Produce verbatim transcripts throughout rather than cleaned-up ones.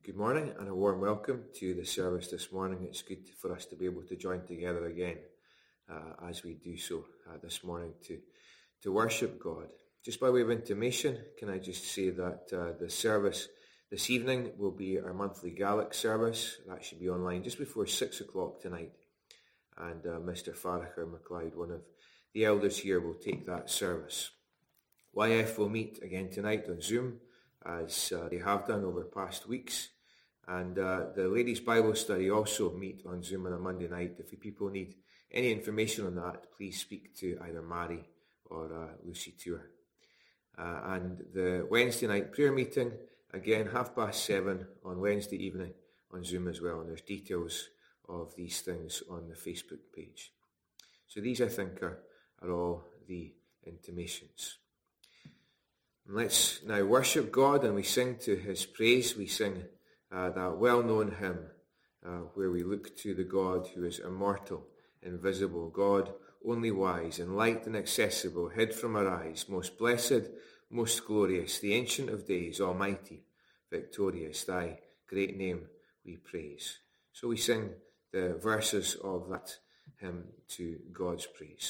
Good morning and a warm welcome to the service this morning. It's good for us to be able to join together again uh, as we do so uh, this morning to, to worship God. Just by way of intimation, can I just say that uh, the service this evening will be our monthly Gaelic service. That should be online just before six o'clock tonight. And uh, Mister Farracher MacLeod, one of the elders here, will take that service. Y F will meet again tonight on Zoom, as uh, they have done over past weeks. And uh, the Ladies' Bible Study also meet on Zoom on a Monday night. If people need any information on that, please speak to either Mary or uh, Lucy Tour. Uh, and the Wednesday night prayer meeting, again, half past seven on Wednesday evening on Zoom as well. And there's details of these things on the Facebook page. So these, I think, are, are all the intimations. Let's now worship God, and we sing to his praise. We sing uh, that well-known hymn uh, where we look to the God who is immortal, invisible, God only wise, and light inaccessible, hid from our eyes, most blessed, most glorious, the Ancient of Days, almighty, victorious, thy great name we praise. So we sing the verses of that hymn to God's praise.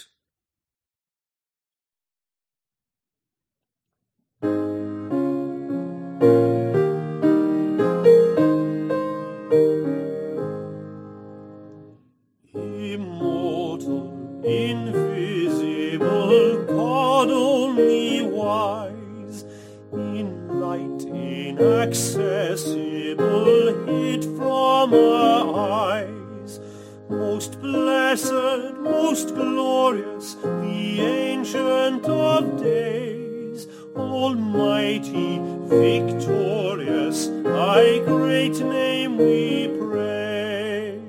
Immortal, invisible, God only wise, in light inaccessible, hid from our eyes, most blessed, most glorious, the Ancient of Days, almighty, victorious, thy great name we praise.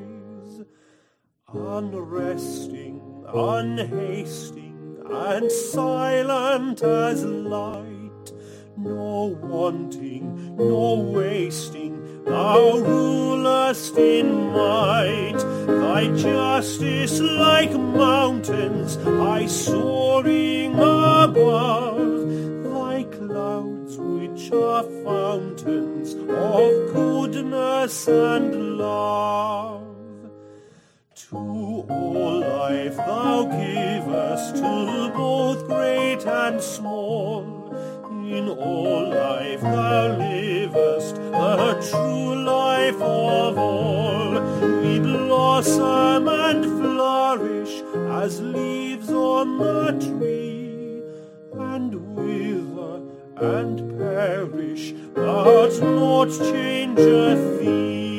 Unresting, unhasting, and silent as light, no wanting, no wasting, thou rulest in might. Thy justice like mountains, high soaring above, thy clouds which are fountains of goodness and love. To all life thou givest, to both great and small. In all life thou livest, the true life of all. We blossom and flourish as leaves on the tree, and wither and perish, but naught changeth thee.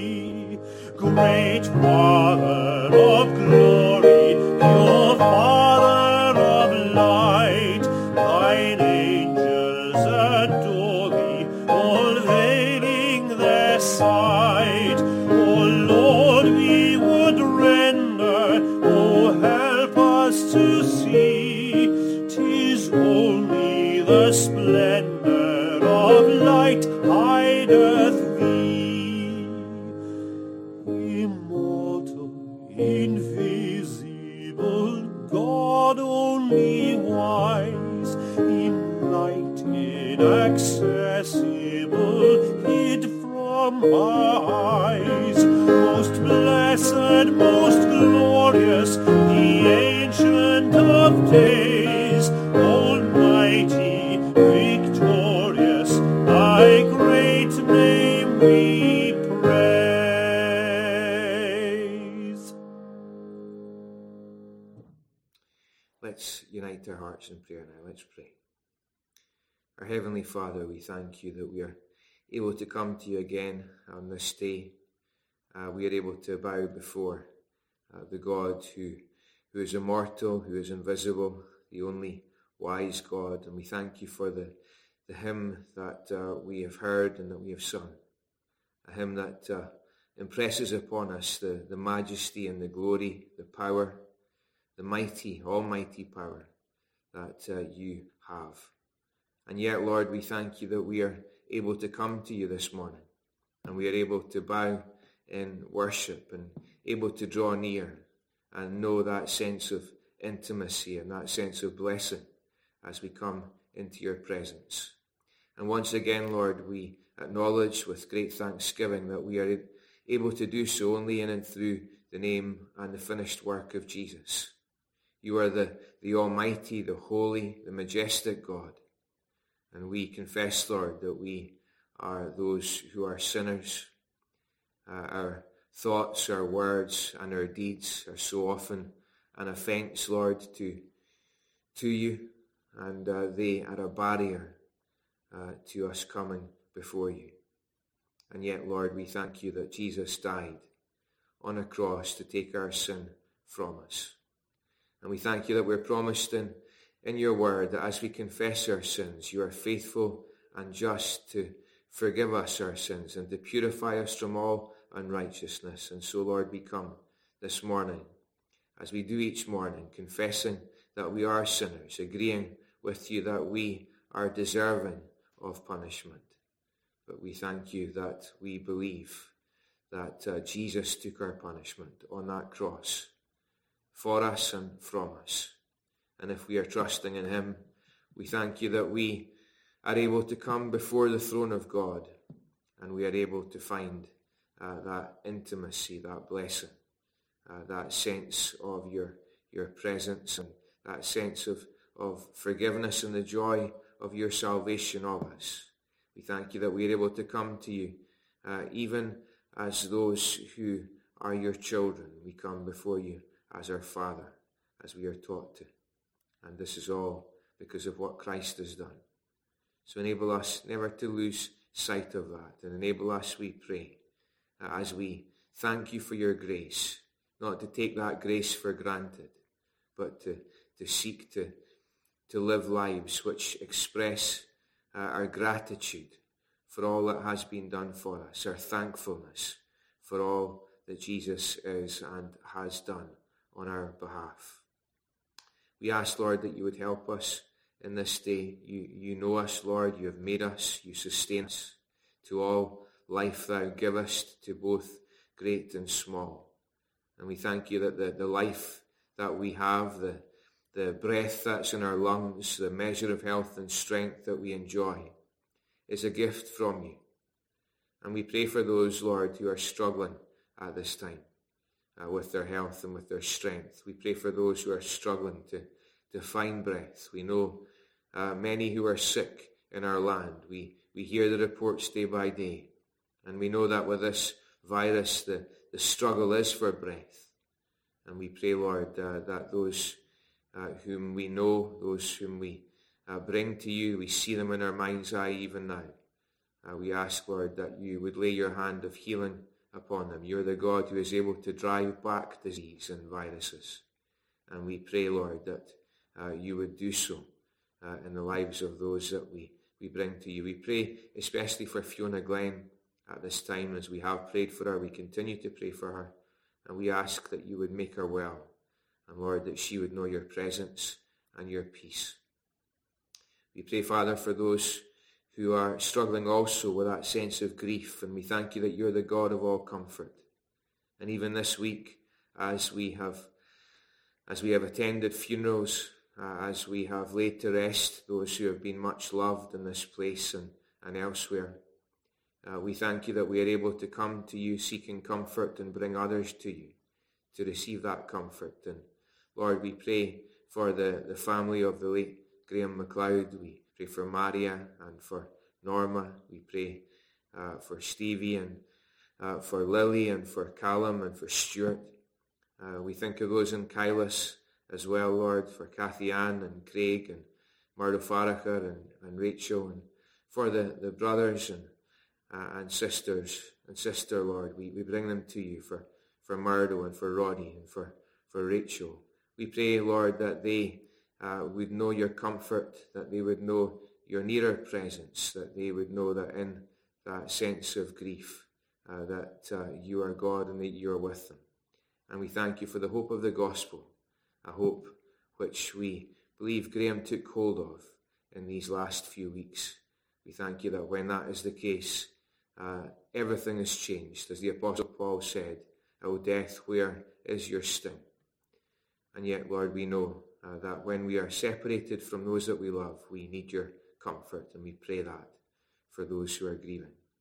Great Father of glory, your Father of light, thine angels adore thee, all veiling their sight. O Lord, we would render, O help us to see, 'tis only the splendor of light hideth thee. Invisible, God only wise, in light inaccessible, hid from our eyes, most blessed, most glorious, the Ancient of Days, almighty, victorious, thy great name we praise. Let's unite our hearts in prayer now. Let's pray. Our Heavenly Father, we thank you that we are able to come to you again on this day. Uh, we are able to bow before uh, the God who, who is immortal, who is invisible, the only wise God. And we thank you for the, the hymn that uh, we have heard and that we have sung. A hymn that uh, impresses upon us the, the majesty and the glory, the power, the mighty, almighty power that uh, you have. And yet, Lord, we thank you that we are able to come to you this morning, and we are able to bow in worship and able to draw near and know that sense of intimacy and that sense of blessing as we come into your presence. And once again, Lord, we acknowledge with great thanksgiving that we are able to do so only in and through the name and the finished work of Jesus. You are the, the Almighty, the Holy, the Majestic God. And we confess, Lord, that we are those who are sinners. Uh, our thoughts, our words, and our deeds are so often an offence, Lord, to, to you, and uh, they are a barrier uh, to us coming before you. And yet, Lord, we thank you that Jesus died on a cross to take our sin from us. And we thank you that we're promised in, in your word that as we confess our sins, you are faithful and just to forgive us our sins and to purify us from all unrighteousness. And so, Lord, we come this morning, as we do each morning, confessing that we are sinners, agreeing with you that we are deserving of punishment. But we thank you that we believe that uh, Jesus took our punishment on that cross for us and from us. And if we are trusting in him, we thank you that we are able to come before the throne of God, and we are able to find uh, that intimacy, that blessing, uh, that sense of your, your presence, and that sense of, of forgiveness and the joy of your salvation of us. We thank you that we are able to come to you, uh, even as those who are your children. We come before you as our Father, as we are taught to. And this is all because of what Christ has done. So enable us never to lose sight of that, and enable us, we pray, uh, as we thank you for your grace, not to take that grace for granted, but to, to seek to, to live lives which express uh, our gratitude for all that has been done for us, our thankfulness for all that Jesus is and has done on our behalf. We ask, Lord, that you would help us in this day. You, you know us, Lord. You have made us. You sustain us. To all life thou givest, to both great and small. And we thank you that the, the life that we have, the, the breath that's in our lungs, the measure of health and strength that we enjoy, is a gift from you. And we pray for those, Lord, who are struggling at this time uh, with their health and with their strength. We pray for those who are struggling to, to find breath. We know uh, many who are sick in our land. We, we hear the reports day by day. And we know that with this virus, the, the struggle is for breath. And we pray, Lord, uh, that those uh, whom we know, those whom we uh, bring to you, we see them in our mind's eye even now. Uh, we ask, Lord, that you would lay your hand of healing upon them. You're the God who is able to drive back disease and viruses. And we pray, Lord, that uh, you would do so uh, in the lives of those that we, we bring to you. We pray especially for Fiona Glenn at this time, as we have prayed for her. We continue to pray for her. And we ask that you would make her well. And Lord, that she would know your presence and your peace. We pray, Father, for those who are struggling also with that sense of grief. And we thank you that you're the God of all comfort. And even this week, as we have, as we have attended funerals, uh, as we have laid to rest those who have been much loved in this place and, and elsewhere, uh, we thank you that we are able to come to you seeking comfort and bring others to you to receive that comfort. And Lord, we pray for the, the family of the late Graham MacLeod. We pray for Maria and for Norma. We pray uh, for Stevie and uh, for Lily and for Callum and for Stuart. Uh, we think of those in Kailas as well, Lord, for Kathy Ann and Craig and Murdo Farracher and, and Rachel, and for the, the brothers and uh, and sisters and sister, Lord. We, we bring them to you for, for Murdo and for Roddy and for, for Rachel. We pray, Lord, that they uh, would know your comfort, that they would know your nearer presence, that they would know that in that sense of grief, uh, that uh, you are God and that you are with them. And we thank you for the hope of the gospel, a hope which we believe Graham took hold of in these last few weeks. We thank you that when that is the case, uh, everything is changed. As the Apostle Paul said, "O death, where is your sting?" And yet, Lord, we know uh, that when we are separated from those that we love, we need your comfort, and we pray that for those who are grieving.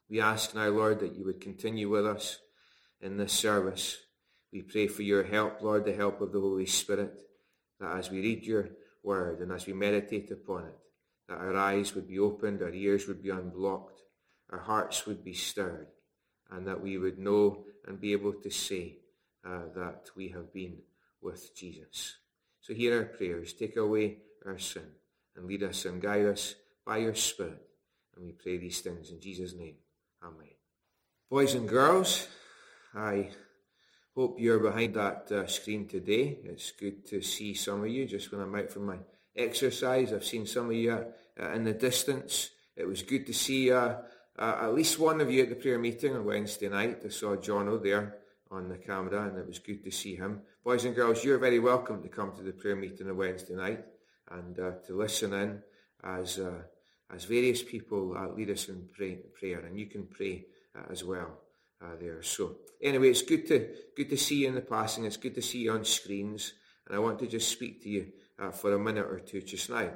We ask now, Lord, that you would continue with us in this service. We pray for your help, Lord, the help of the Holy Spirit, that as we read your word and as we meditate upon it, that our eyes would be opened, our ears would be unblocked, our hearts would be stirred, and that we would know and be able to say uh, that we have been with Jesus. So hear our prayers, take away our sin, and lead us and guide us by your Spirit. And we pray these things in Jesus' name. Amen. Boys and girls, I hope you're behind that uh, screen today. It's good to see some of you just when I'm out for my exercise. I've seen some of you uh, in the distance. It was good to see uh, uh, at least one of you at the prayer meeting on Wednesday night. I saw Jono there on the camera, and it was good to see him. Boys and girls, you're very welcome to come to the prayer meeting on Wednesday night and uh, to listen in as uh, as various people uh, lead us in pray, prayer, and you can pray uh, as well uh, there. So anyway, it's good to good to see you in the passing. It's good to see you on screens, and I want to just speak to you uh, for a minute or two just now.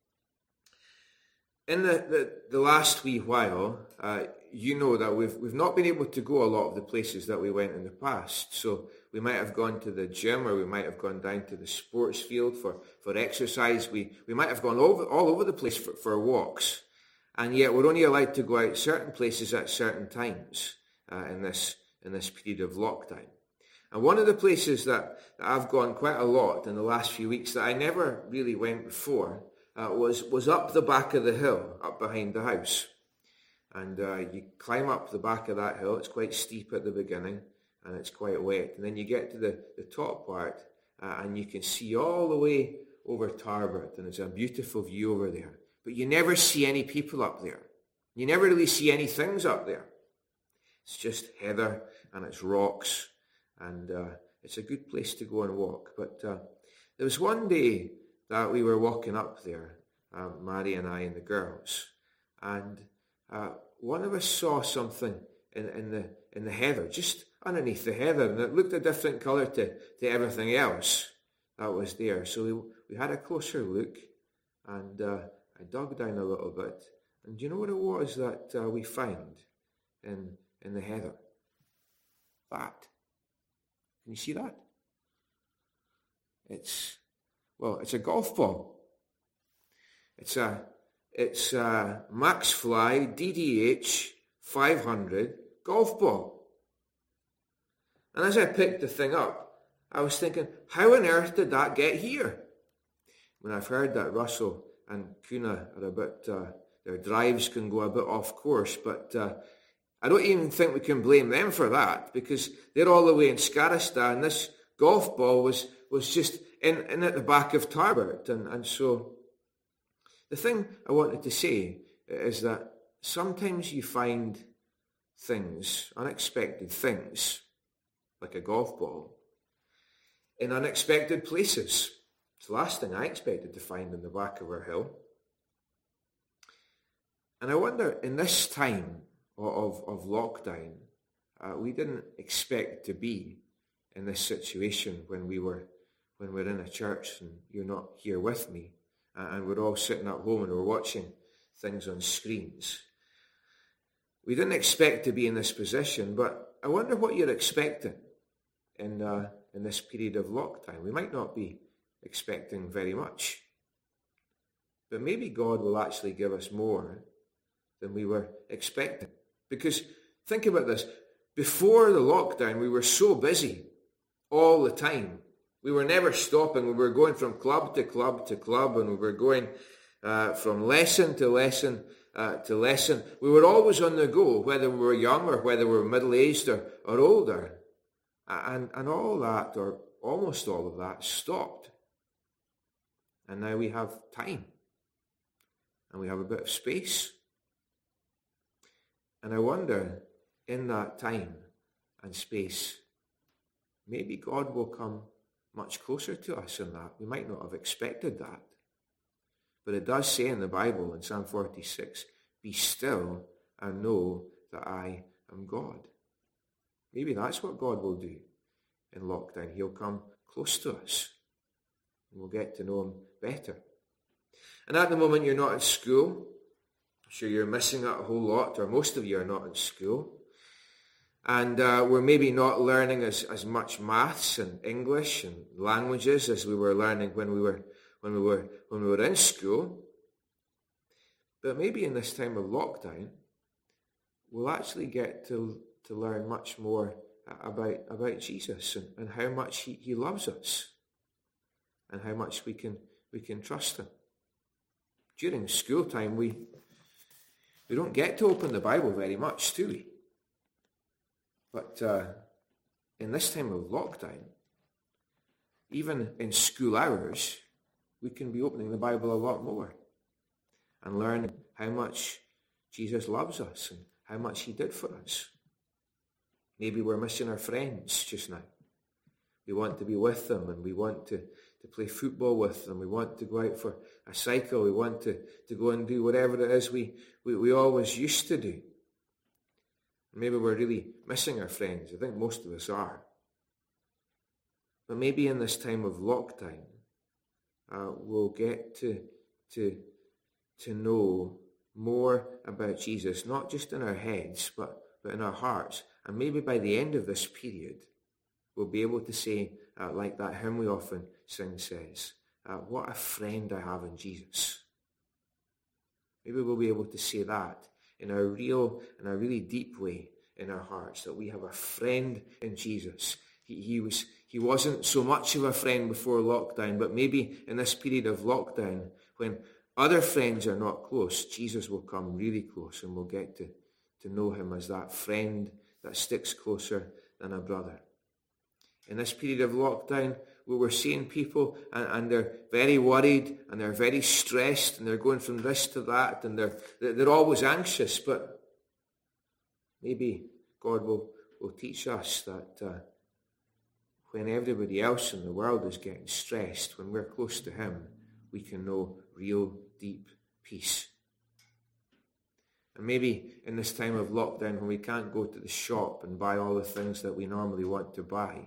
In the, the, the last wee while, uh, you know that we've we've not been able to go a lot of the places that we went in the past. So we might have gone to the gym, or we might have gone down to the sports field for, for exercise. We we might have gone all over, all over the place for, for walks. And yet we're only allowed to go out certain places at certain times uh, in this in this period of lockdown. And one of the places that, that I've gone quite a lot in the last few weeks that I never really went before uh, was, was up the back of the hill, up behind the house. And uh, you climb up the back of that hill. It's quite steep at the beginning, and it's quite wet. And then you get to the, the top part, uh, and you can see all the way over Tarbert, and it's a beautiful view over there. But you never see any people up there. You never really see any things up there. It's just heather, and it's rocks, and uh, it's a good place to go and walk. But uh, there was one day that we were walking up there, uh, Mary and I and the girls, and Uh, one of us saw something in, in the in the heather, just underneath the heather, and it looked a different colour to, to everything else that was there. So we we had a closer look, and uh, I dug down a little bit, and do you know what it was that uh, we found in in the heather? That. Can you see that? It's well, it's a golf ball. It's a It's a Maxfli D D H five hundred golf ball. And as I picked the thing up, I was thinking, how on earth did that get here? When I've heard that Russell and Kuna are a bit, uh, their drives can go a bit off course, but uh, I don't even think we can blame them for that, because they're all the way in Scarista, and this golf ball was, was just in, in at the back of Tarbert, and, and so the thing I wanted to say is that sometimes you find things, unexpected things, like a golf ball, in unexpected places. It's the last thing I expected to find in the back of our hill. And I wonder, in this time of, of lockdown, uh, we didn't expect to be in this situation when we were when we're in a church and you're not here with me. And we're all sitting at home and we're watching things on screens. We didn't expect to be in this position, but I wonder what you're expecting in uh, in this period of lockdown. We might not be expecting very much, but maybe God will actually give us more than we were expecting. Because think about this. Before the lockdown, we were so busy all the time. We were never stopping. We were going from club to club to club, and we were going uh, from lesson to lesson uh, to lesson. We were always on the go, whether we were young or whether we were middle-aged or, or older. And, and all that, or almost all of that, stopped. And now we have time. And we have a bit of space. And I wonder, in that time and space, maybe God will come much closer to us than that. We might not have expected that. But it does say in the Bible, in Psalm forty-six, be still and know that I am God. Maybe that's what God will do in lockdown. He'll come close to us, and we'll get to know him better. And at the moment, you're not at school. I'm sure you're missing out a whole lot, or most of you are not in school. And uh, we're maybe not learning as, as much maths and English and languages as we were learning when we were when we were when we were in school. But maybe in this time of lockdown, we'll actually get to to learn much more about about Jesus and, and how much he, he loves us and how much we can we can trust him. During school time, we we don't get to open the Bible very much, do we? But uh, in this time of lockdown, even in school hours, we can be opening the Bible a lot more and learning how much Jesus loves us and how much he did for us. Maybe we're missing our friends just now. We want to be with them and we want to, to play football with them. We want to go out for a cycle. We want to, to go and do whatever it is we, we, we always used to do. Maybe we're really missing our friends. I think most of us are. But maybe in this time of lockdown, uh, we'll get to, to, to know more about Jesus, not just in our heads, but, but in our hearts. And maybe by the end of this period, we'll be able to say, uh, like that hymn we often sing says, uh, what a friend I have in Jesus. Maybe we'll be able to say that in a real, in a really deep way in our hearts, that we have a friend in Jesus. He, he was, he wasn't so much of a friend before lockdown, but maybe in this period of lockdown, when other friends are not close, Jesus will come really close and we'll get to, to know him as that friend that sticks closer than a brother. In this period of lockdown, where we're seeing people and, and they're very worried and they're very stressed and they're going from this to that and they're they're always anxious, but maybe God will, will teach us that uh, when everybody else in the world is getting stressed, when we're close to him, we can know real deep peace. And maybe in this time of lockdown, when we can't go to the shop and buy all the things that we normally want to buy,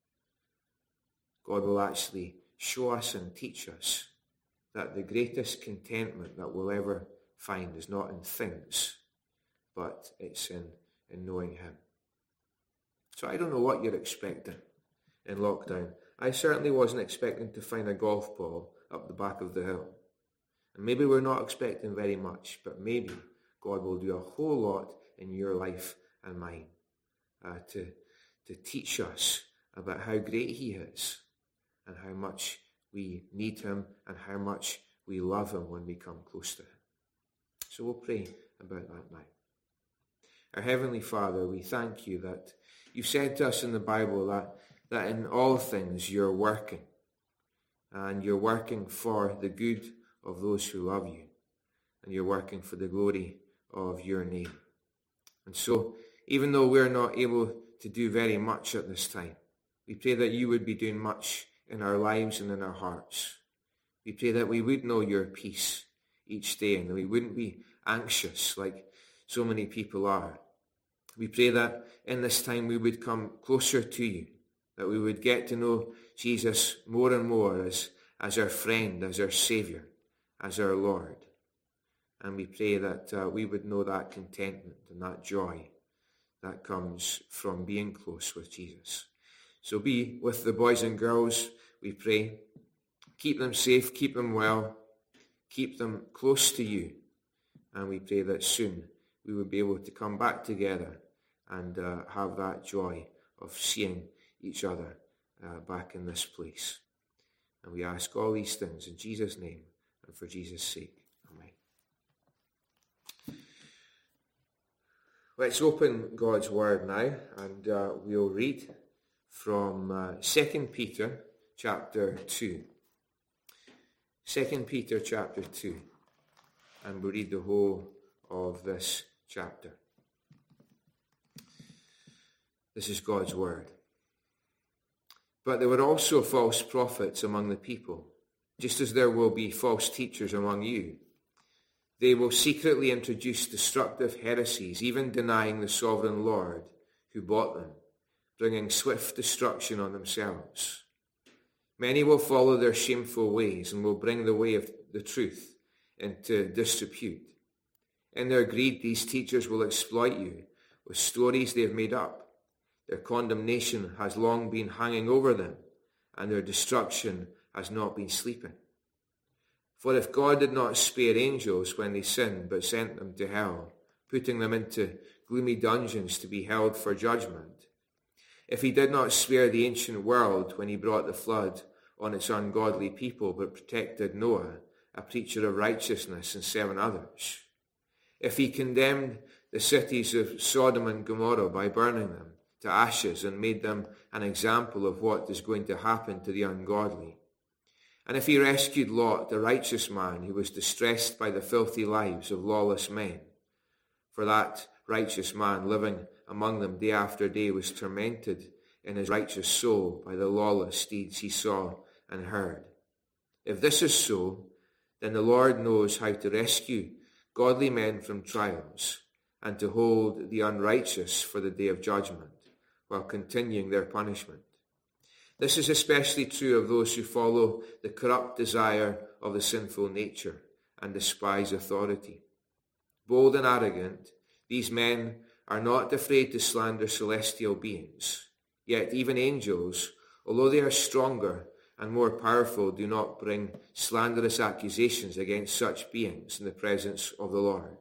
God will actually show us and teach us that the greatest contentment that we'll ever find is not in things, but it's in, in knowing him. So I don't know what you're expecting in lockdown. I certainly wasn't expecting to find a golf ball up the back of the hill. And maybe we're not expecting very much, but maybe God will do a whole lot in your life and mine uh, to, to teach us about how great he is and how much we need him and how much we love him when we come close to him. So we'll pray about that now. Our Heavenly Father, we thank you that you've said to us in the Bible that, that in all things you're working, and you're working for the good of those who love you, and you're working for the glory of your name. And so, even though we're not able to do very much at this time, we pray that you would be doing much in our lives and in our hearts. We pray that we would know your peace each day and that we wouldn't be anxious like so many people are. We pray that in this time we would come closer to you, that we would get to know Jesus more and more as, as our friend, as our Saviour, as our Lord. And we pray that uh, we would know that contentment and that joy that comes from being close with Jesus. So be with the boys and girls, we pray. Keep them safe, keep them well, keep them close to you. And we pray that soon we will be able to come back together and uh, have that joy of seeing each other uh, back in this place. And we ask all these things in Jesus' name and for Jesus' sake. Amen. Let's open God's Word now, and uh, we'll read from uh, Second Peter chapter two. Second Peter chapter two, and we'll read the whole of this chapter. This is God's Word. But there were also false prophets among the people, just as there will be false teachers among you. They will secretly introduce destructive heresies, even denying the sovereign Lord who bought them, bringing swift destruction on themselves. Many will follow their shameful ways and will bring the way of the truth into disrepute. In their greed, these teachers will exploit you with stories they have made up. Their condemnation has long been hanging over them, and their destruction has not been sleeping. For if God did not spare angels when they sinned, but sent them to hell, putting them into gloomy dungeons to be held for judgment, if he did not spare the ancient world when he brought the flood on its ungodly people, but protected Noah, a preacher of righteousness, and seven others, if he condemned the cities of Sodom and Gomorrah by burning them to ashes and made them an example of what is going to happen to the ungodly, and if he rescued Lot, the righteous man who was distressed by the filthy lives of lawless men, for that righteous man living among them day after day was tormented in his righteous soul by the lawless deeds he saw and heard. If this is so, then the Lord knows how to rescue godly men from trials and to hold the unrighteous for the day of judgment while continuing their punishment. This is especially true of those who follow the corrupt desire of the sinful nature and despise authority. Bold and arrogant, these men are not afraid to slander celestial beings. Yet even angels, although they are stronger and more powerful, do not bring slanderous accusations against such beings in the presence of the Lord.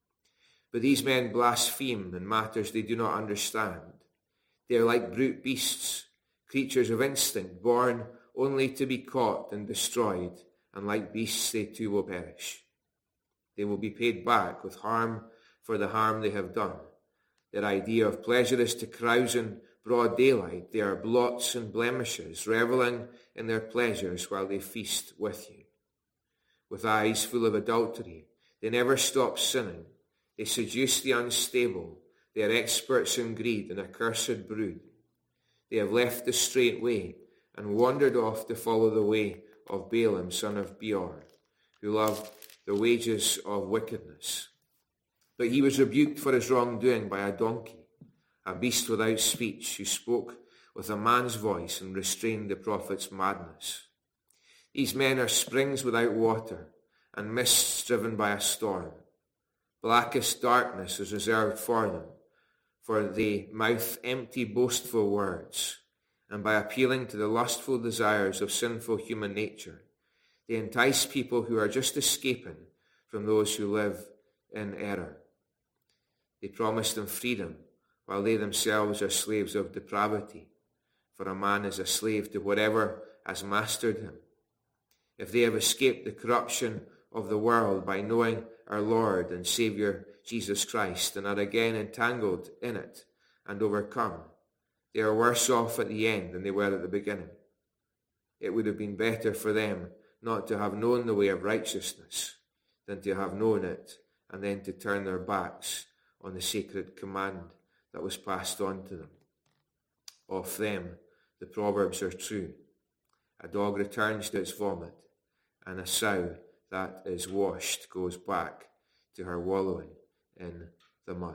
But these men blaspheme in matters they do not understand. They are like brute beasts, creatures of instinct, born only to be caught and destroyed, and like beasts they too will perish. They will be paid back with harm for the harm they have done. Their idea of pleasure is to carouse in broad daylight. They are blots and blemishes, reveling in their pleasures while they feast with you. With eyes full of adultery, they never stop sinning. They seduce the unstable. They are experts in greed, an accursed brood. They have left the straight way and wandered off to follow the way of Balaam, son of Beor, who loved the wages of wickedness. But he was rebuked for his wrongdoing by a donkey, a beast without speech, who spoke with a man's voice and restrained the prophet's madness. These men are springs without water and mists driven by a storm. Blackest darkness is reserved for them, for they mouth empty, boastful words, and by appealing to the lustful desires of sinful human nature, they entice people who are just escaping from those who live in error. They promise them freedom, while they themselves are slaves of depravity, for a man is a slave to whatever has mastered him. If they have escaped the corruption of the world by knowing our Lord and Saviour Jesus Christ, and are again entangled in it and overcome, they are worse off at the end than they were at the beginning. It would have been better for them not to have known the way of righteousness than to have known it and then to turn their backs on the sacred command that was passed on to them. Of them, the proverbs are true. A dog returns to its vomit, and a sow that is washed goes back to her wallowing in the mud.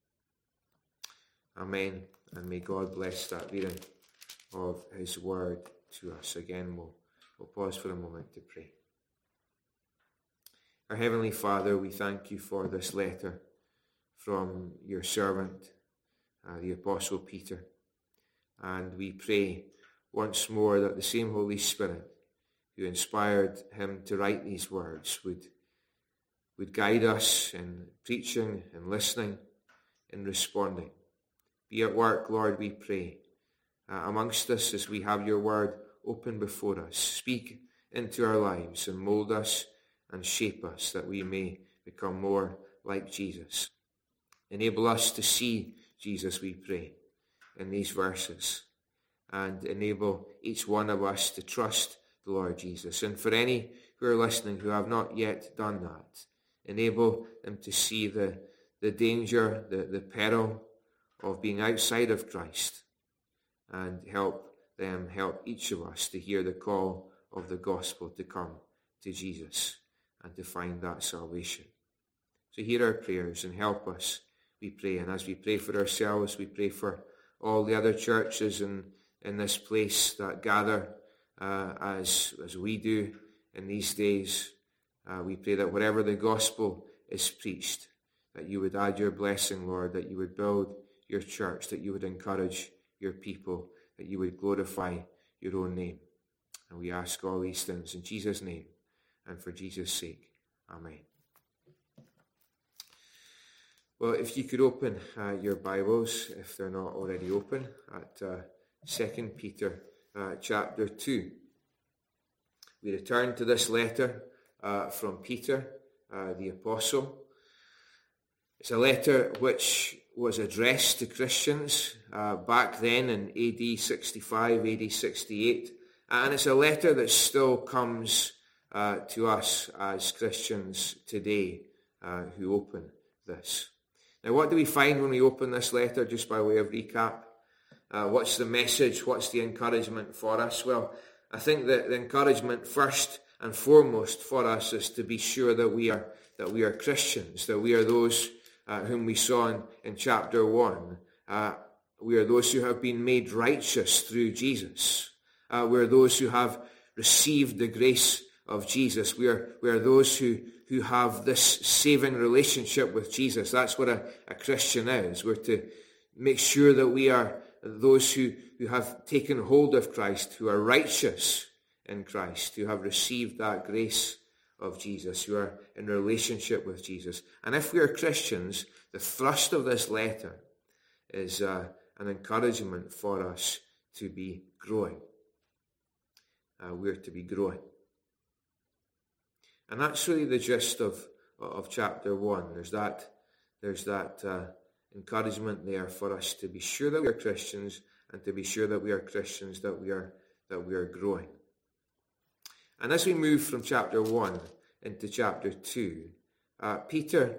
Amen. And may God bless that reading of his word to us. Again, we'll, we'll pause for a moment to pray. Our Heavenly Father, we thank you for this letter from your servant, uh, the Apostle Peter. And we pray once more that the same Holy Spirit who inspired him to write these words would, would guide us in preaching and listening and responding. Be at work, Lord, we pray, uh, amongst us as we have your word open before us. Speak into our lives and mold us and shape us that we may become more like Jesus. Enable us to see Jesus, we pray, in these verses, and enable each one of us to trust the Lord Jesus. And for any who are listening who have not yet done that, enable them to see the, the danger, the, the peril of being outside of Christ, and help them, help each of us to hear the call of the gospel to come to Jesus and to find that salvation. So hear our prayers and help us, we pray. And as we pray for ourselves, we pray for all the other churches in, in this place that gather uh, as, as we do in these days. Uh, we pray that wherever the gospel is preached, that you would add your blessing, Lord, that you would build your church, that you would encourage your people, that you would glorify your own name. And we ask all these things in Jesus' name and for Jesus' sake. Amen. Well, if you could open uh, your Bibles, if they're not already open, at uh, Second Peter uh, chapter two. We return to this letter uh, from Peter, uh, the apostle. It's a letter which was addressed to Christians uh, back then in A D sixty-five, A D sixty-eight, and it's a letter that still comes uh, to us as Christians today uh, who open this. Now, what do we find when we open this letter, just by way of recap? Uh, what's the message? What's the encouragement for us? Well, I think that the encouragement first and foremost for us is to be sure that we are that we are Christians, that we are those uh, whom we saw in, in chapter one. Uh, we are those who have been made righteous through Jesus. Uh, we are those who have received the grace of Jesus. We are we are those who who have this saving relationship with Jesus. That's what a, a Christian is. We're to make sure that we are those who, who have taken hold of Christ, who are righteous in Christ, who have received that grace of Jesus, who are in relationship with Jesus. And if we are Christians, the thrust of this letter is uh, an encouragement for us to be growing. Uh, we're to be growing. And that's really the gist of, of chapter one. There's that, there's that uh, encouragement there for us to be sure that we are Christians, and to be sure that we are Christians, that we are that we are growing. And as we move from chapter one into chapter two, uh, Peter,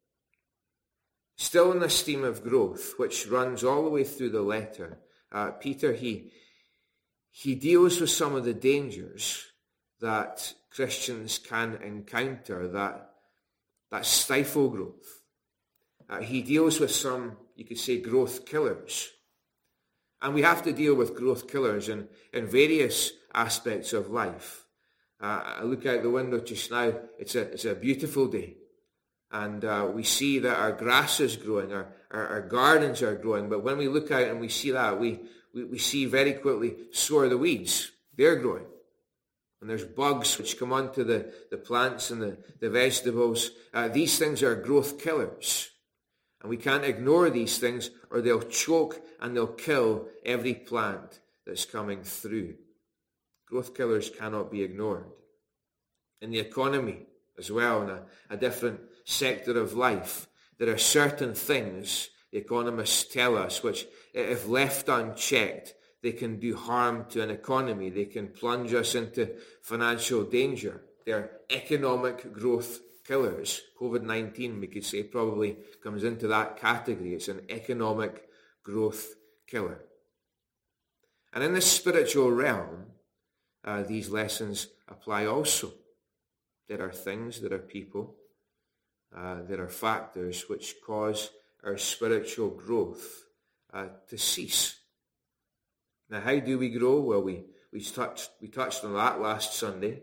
still in this theme of growth, which runs all the way through the letter, uh, Peter, he he deals with some of the dangers that Christians can encounter that, that stifle growth. Uh, he deals with some, you could say, growth killers. And we have to deal with growth killers in, in various aspects of life. Uh, I look out the window just now, it's a, it's a beautiful day. And uh, we see that our grass is growing, our, our, our gardens are growing. But when we look out and we see that, we, we, we see very quickly, so are the weeds. They're growing. And there's bugs which come onto the, the plants and the, the vegetables. Uh, these things are growth killers. And we can't ignore these things, or they'll choke and they'll kill every plant that's coming through. Growth killers cannot be ignored. In the economy as well, in a, a different sector of life, there are certain things, the economists tell us, which, if left unchecked, they can do harm to an economy. They can plunge us into financial danger. They're economic growth killers. covid nineteen, we could say, probably comes into that category. It's an economic growth killer. And in the spiritual realm, uh, these lessons apply also. There are things, there are people, uh, there are factors which cause our spiritual growth uh, to cease. Now, how do we grow? Well, we, we, touched, we touched on that last Sunday.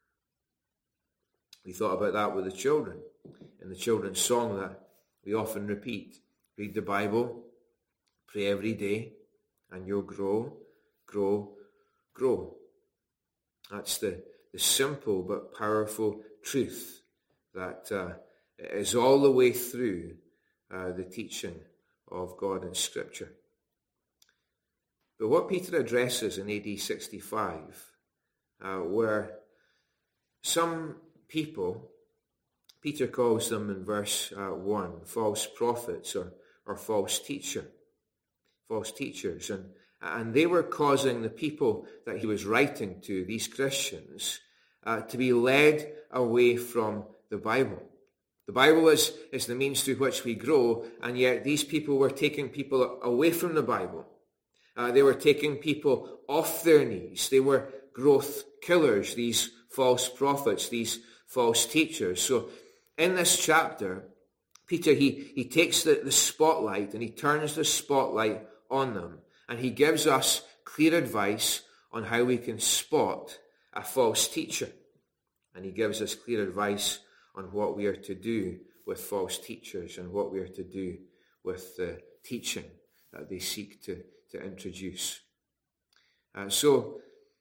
We thought about that with the children, in the children's song that we often repeat. Read the Bible, pray every day, and you'll grow, grow, grow. That's the, the simple but powerful truth that uh, is all the way through uh, the teaching of God in Scripture. But what Peter addresses in A D sixty-five uh, were some people, Peter calls them in verse uh, one, false prophets or, or false teacher, false teachers. And, and they were causing the people that he was writing to, these Christians, uh, to be led away from the Bible. The Bible is, is the means through which we grow, and yet these people were taking people away from the Bible. Uh, they were taking people off their knees. They were growth killers, these false prophets, these false teachers. So in this chapter, Peter, he, he takes the, the spotlight and he turns the spotlight on them. And he gives us clear advice on how we can spot a false teacher. And he gives us clear advice on what we are to do with false teachers and what we are to do with the teaching that they seek to, to introduce. Uh, so,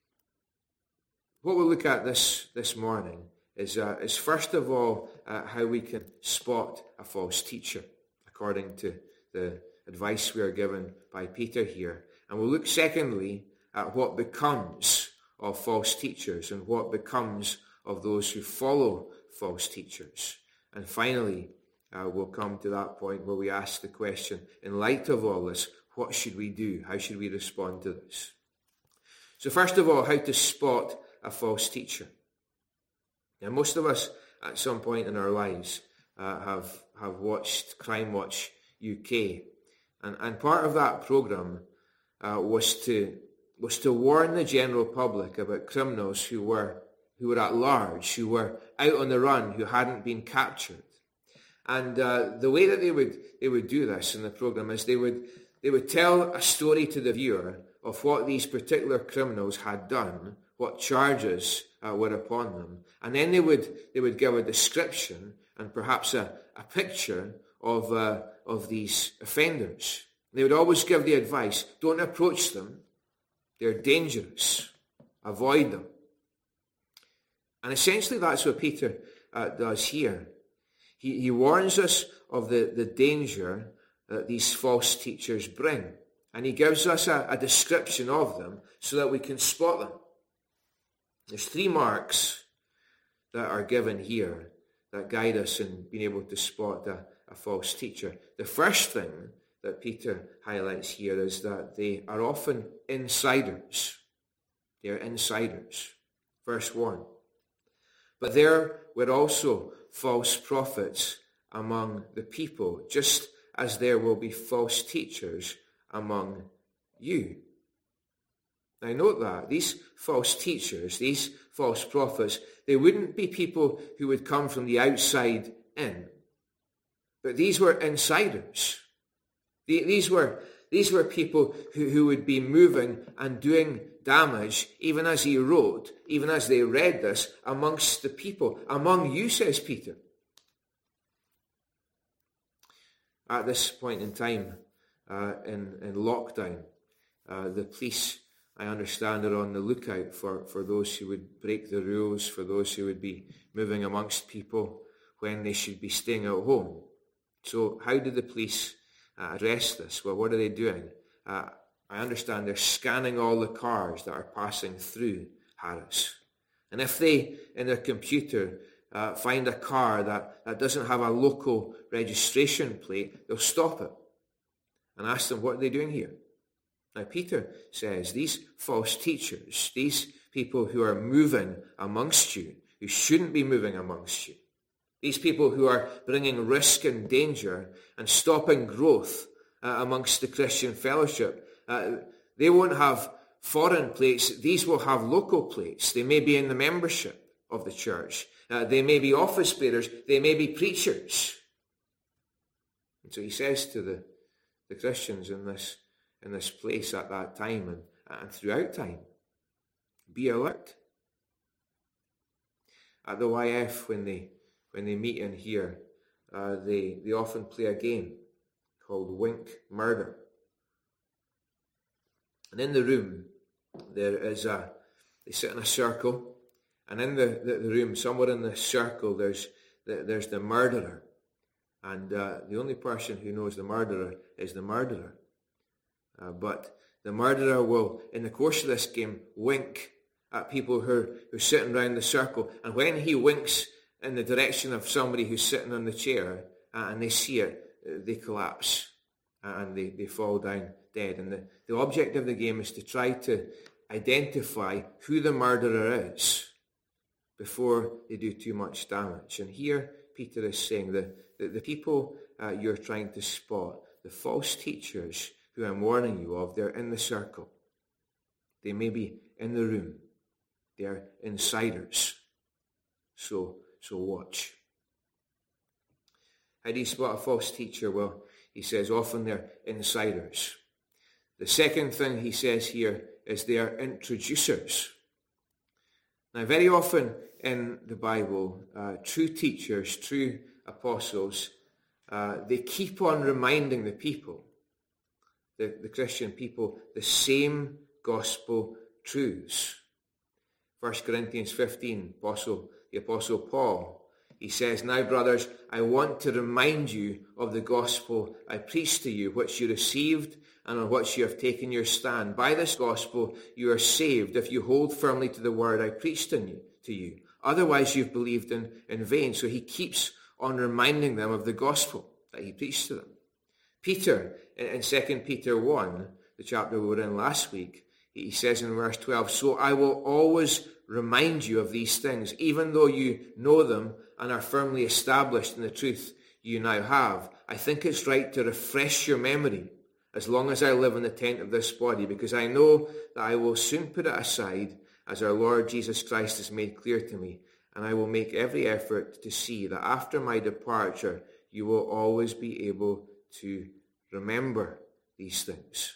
what we'll look at this, this morning is, uh, is first of all uh, how we can spot a false teacher, according to the advice we are given by Peter here. And we'll look secondly at what becomes of false teachers and what becomes of those who follow false teachers. And finally, uh, we'll come to that point where we ask the question, in light of all this, what should we do? How should we respond to this? So first of all, how to spot a false teacher. Now, most of us at some point in our lives uh, have have watched Crime Watch U K, and and part of that program uh, was to was to warn the general public about criminals who were who were at large, who were out on the run, who hadn't been captured. And uh, the way that they would they would do this in the program is they would they would tell a story to the viewer of what these particular criminals had done, what charges uh, were upon them, and then they would they would give a description and perhaps a, a picture of uh, of these offenders. They would always give the advice: don't approach them; they're dangerous. Avoid them. And essentially, that's what Peter uh, does here. He he warns us of the the danger that these false teachers bring, and he gives us a, a description of them so that we can spot them. There's three marks that are given here that guide us in being able to spot a, a false teacher. The first thing that Peter highlights here is that they are often insiders. They are insiders. Verse one. But there were also false prophets among the people, just as there will be false teachers among you. Now note that these false teachers, these false prophets, they wouldn't be people who would come from the outside in, but these were insiders. These were, these were people who, who would be moving and doing damage, even as he wrote, even as they read this, amongst the people. Among you, says Peter. At this point in time, uh, in, in lockdown, uh, the police, I understand, are on the lookout for, for those who would break the rules, for those who would be moving amongst people when they should be staying at home. So how do the police uh, address this? Well, what are they doing? Uh, I understand they're scanning all the cars that are passing through Harris. And if they, in their computer, uh, find a car that, that doesn't have a local registration plate, they'll stop it and ask them, what are they doing here? Now, Peter says these false teachers, these people who are moving amongst you, who shouldn't be moving amongst you, these people who are bringing risk and danger and stopping growth uh, amongst the Christian fellowship, uh, they won't have foreign plates. These will have local plates. They may be in the membership of the church. Uh, they may be office bearers. They may be preachers. And so he says to the, the Christians in this in this place at that time and, and throughout time, be alert. At the Y F, when they when they meet in here, uh, they they often play a game called Wink Murder. And in the room, there is a they sit in a circle, and in the, the, the room, somewhere in the circle, there's the, there's the murderer, and uh, the only person who knows the murderer is the murderer. Uh, but the murderer will, in the course of this game, wink at people who are, who are sitting around the circle. And when he winks in the direction of somebody who's sitting on the chair, uh, and they see it, uh, they collapse uh, and they, they fall down dead. And the, the object of the game is to try to identify who the murderer is before they do too much damage. And here Peter is saying that the, the people uh, you're trying to spot, the false teachers who I'm warning you of, they're in the circle. They may be in the room. They're insiders. So, so watch. How do you spot a false teacher? Well, he says often they're insiders. The second thing he says here is they are introducers. Now, very often in the Bible, uh, true teachers, true apostles, uh, they keep on reminding the people, the, the Christian people, the same gospel truths. First Corinthians fifteen, apostle, the Apostle Paul, he says, "Now, brothers, I want to remind you of the gospel I preached to you, which you received and on which you have taken your stand. By this gospel you are saved if you hold firmly to the word I preached in you, to you. Otherwise you've believed in, in vain." So he keeps on reminding them of the gospel that he preached to them. Peter, in, in Second Peter one, the chapter we were in last week, he says in verse twelve, "So I will always remind you of these things, even though you know them and are firmly established in the truth you now have. I think it's right to refresh your memory as long as I live in the tent of this body, because I know that I will soon put it aside, as our Lord Jesus Christ has made clear to me, and I will make every effort to see that after my departure you will always be able to remember these things."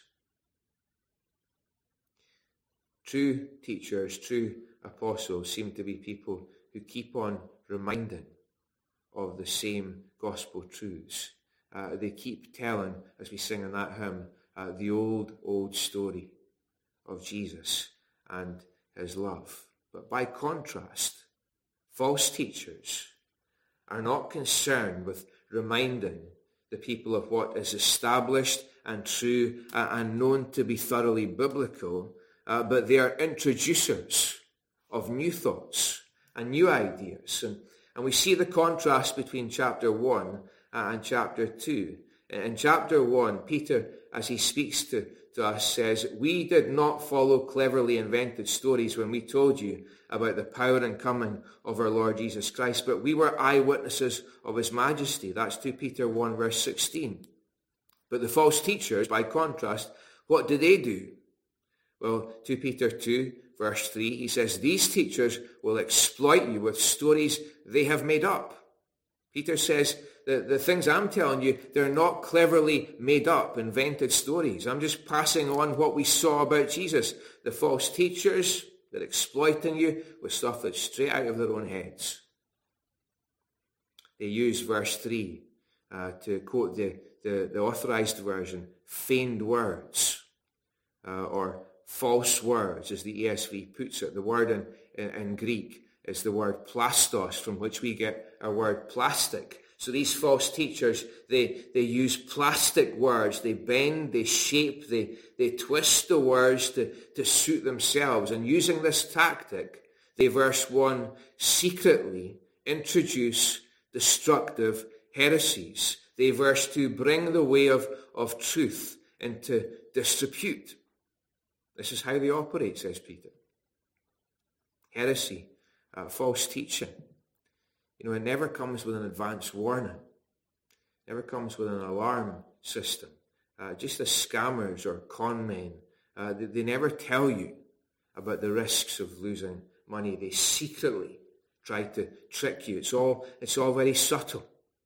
True teachers, true apostles seem to be people who keep on reminding of the same gospel truths. Uh, they keep telling, as we sing in that hymn, uh, the old, old story of Jesus and his love. But by contrast, false teachers are not concerned with reminding the people of what is established and true uh, and known to be thoroughly biblical, uh, but they are introducers of new thoughts and new ideas. And, and we see the contrast between chapter one and chapter two. In chapter one, Peter, as he speaks to, to us, says, "We did not follow cleverly invented stories when we told you about the power and coming of our Lord Jesus Christ, but we were eyewitnesses of his majesty." That's two Peter one, verse sixteen. But the false teachers, by contrast, what do they do? Well, two Peter two, verse three, he says, "These teachers will exploit you with stories they have made up." Peter says, the, the things I'm telling you, they're not cleverly made up, invented stories. I'm just passing on what we saw about Jesus. The false teachers, they're exploiting you with stuff that's straight out of their own heads. They use verse three uh, to quote the, the, the authorized version, feigned words, uh, or false words, as the E S V puts it. The word in, in, in Greek is the word plastos, from which we get our word plastic. So these false teachers, they, they use plastic words. They bend, they shape, they, they twist the words to, to suit themselves. And using this tactic, they, verse one, secretly introduce destructive heresies. They, verse two, bring the way of, of truth into disrepute. This is how they operate, says Peter. Heresy, uh, false teaching. You know, it never comes with an advance warning. It never comes with an alarm system. Uh, just as scammers or con men, uh, they, they never tell you about the risks of losing money. They secretly try to trick you. It's all, it's all very subtle.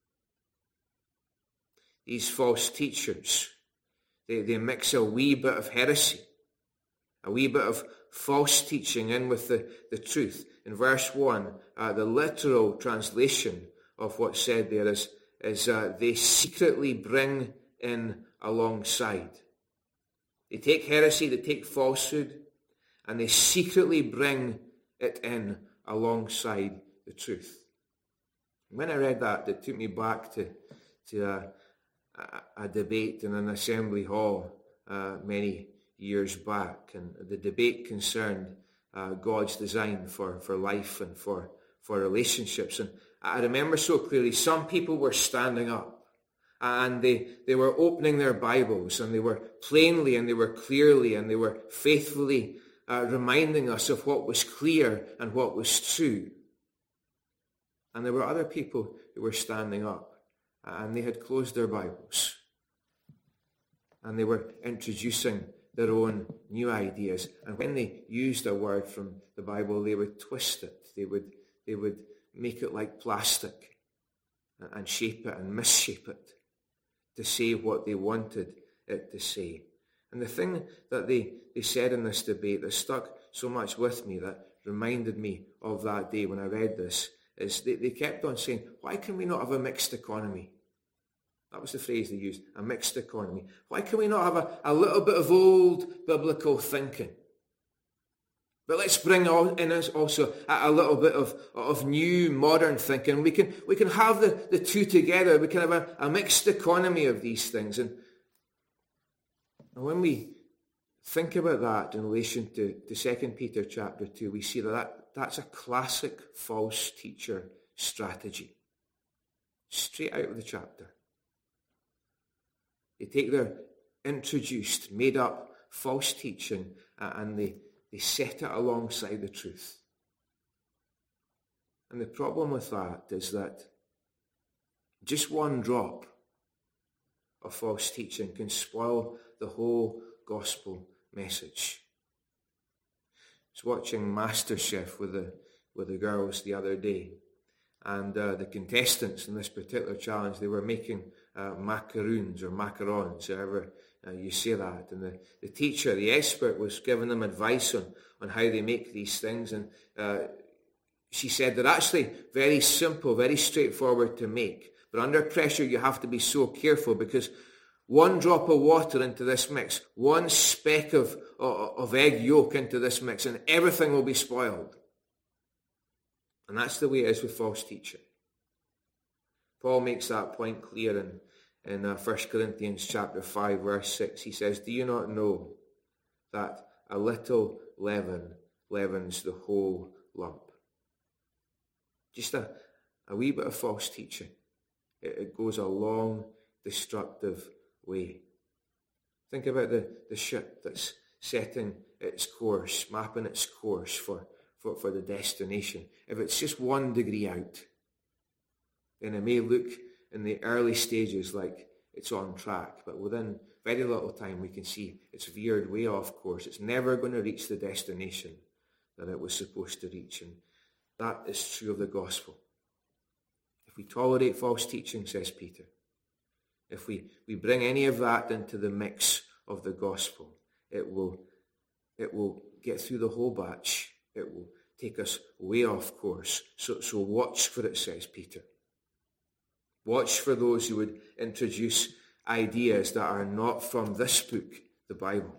These false teachers, they, they mix a wee bit of heresy, a wee bit of false teaching in with the, the truth. In verse one, uh, the literal translation of what's said there is, is uh, they secretly bring in alongside. They take heresy, they take falsehood, and they secretly bring it in alongside the truth. When I read that, it took me back to, to a, a, a debate in an assembly hall uh, many years back, and the debate concerned uh, God's design for, for life and for, for relationships. And I remember so clearly, some people were standing up and they, they were opening their Bibles, and they were plainly and they were clearly and they were faithfully uh, reminding us of what was clear and what was true. And there were other people who were standing up and they had closed their Bibles and they were introducing their own new ideas. And when they used a word from the Bible, they would twist it. They would, they would make it like plastic and shape it and misshape it to say what they wanted it to say. And the thing that they, they said in this debate that stuck so much with me, that reminded me of that day when I read this, is they, they kept on saying, why can we not have a mixed economy? That was the phrase they used, a mixed economy. Why can we not have a, a little bit of old biblical thinking? But let's bring in also a, a little bit of, of new modern thinking. We can we can have the, the two together. We can have a, a mixed economy of these things. And, and when we think about that in relation to, to Second Peter chapter two, we see that, that that's a classic false teacher strategy. Straight out of the chapter. They take their introduced, made up false teaching and they They set it alongside the truth. And the problem with that is that just one drop of false teaching can spoil the whole gospel message. I was watching MasterChef with the, with the girls the other day, and uh, the contestants in this particular challenge, they were making uh, macaroons or macarons, however Uh, you say that, and the, the teacher, the expert, was giving them advice on, on how they make these things, and uh, she said they're actually very simple, very straightforward to make, but under pressure you have to be so careful, because one drop of water into this mix, one speck of, of, of egg yolk into this mix, and everything will be spoiled. And that's the way it is with false teaching. Paul makes that point clear in In uh, First Corinthians chapter five, verse six, he says, do you not know that a little leaven leavens the whole lump? Just a, a wee bit of false teaching. It, it goes a long, destructive way. Think about the, the ship that's setting its course, mapping its course for, for, for the destination. If it's just one degree out, then it may look in the early stages like it's on track, but within very little time we can see it's veered way off course. It's never going to reach the destination that it was supposed to reach, and that is true of the gospel. If we tolerate false teaching, says Peter, if we, we bring any of that into the mix of the gospel, it will, it will get through the whole batch. It will take us way off course. So, so watch for it, says Peter. Watch for those who would introduce ideas that are not from this book, the Bible.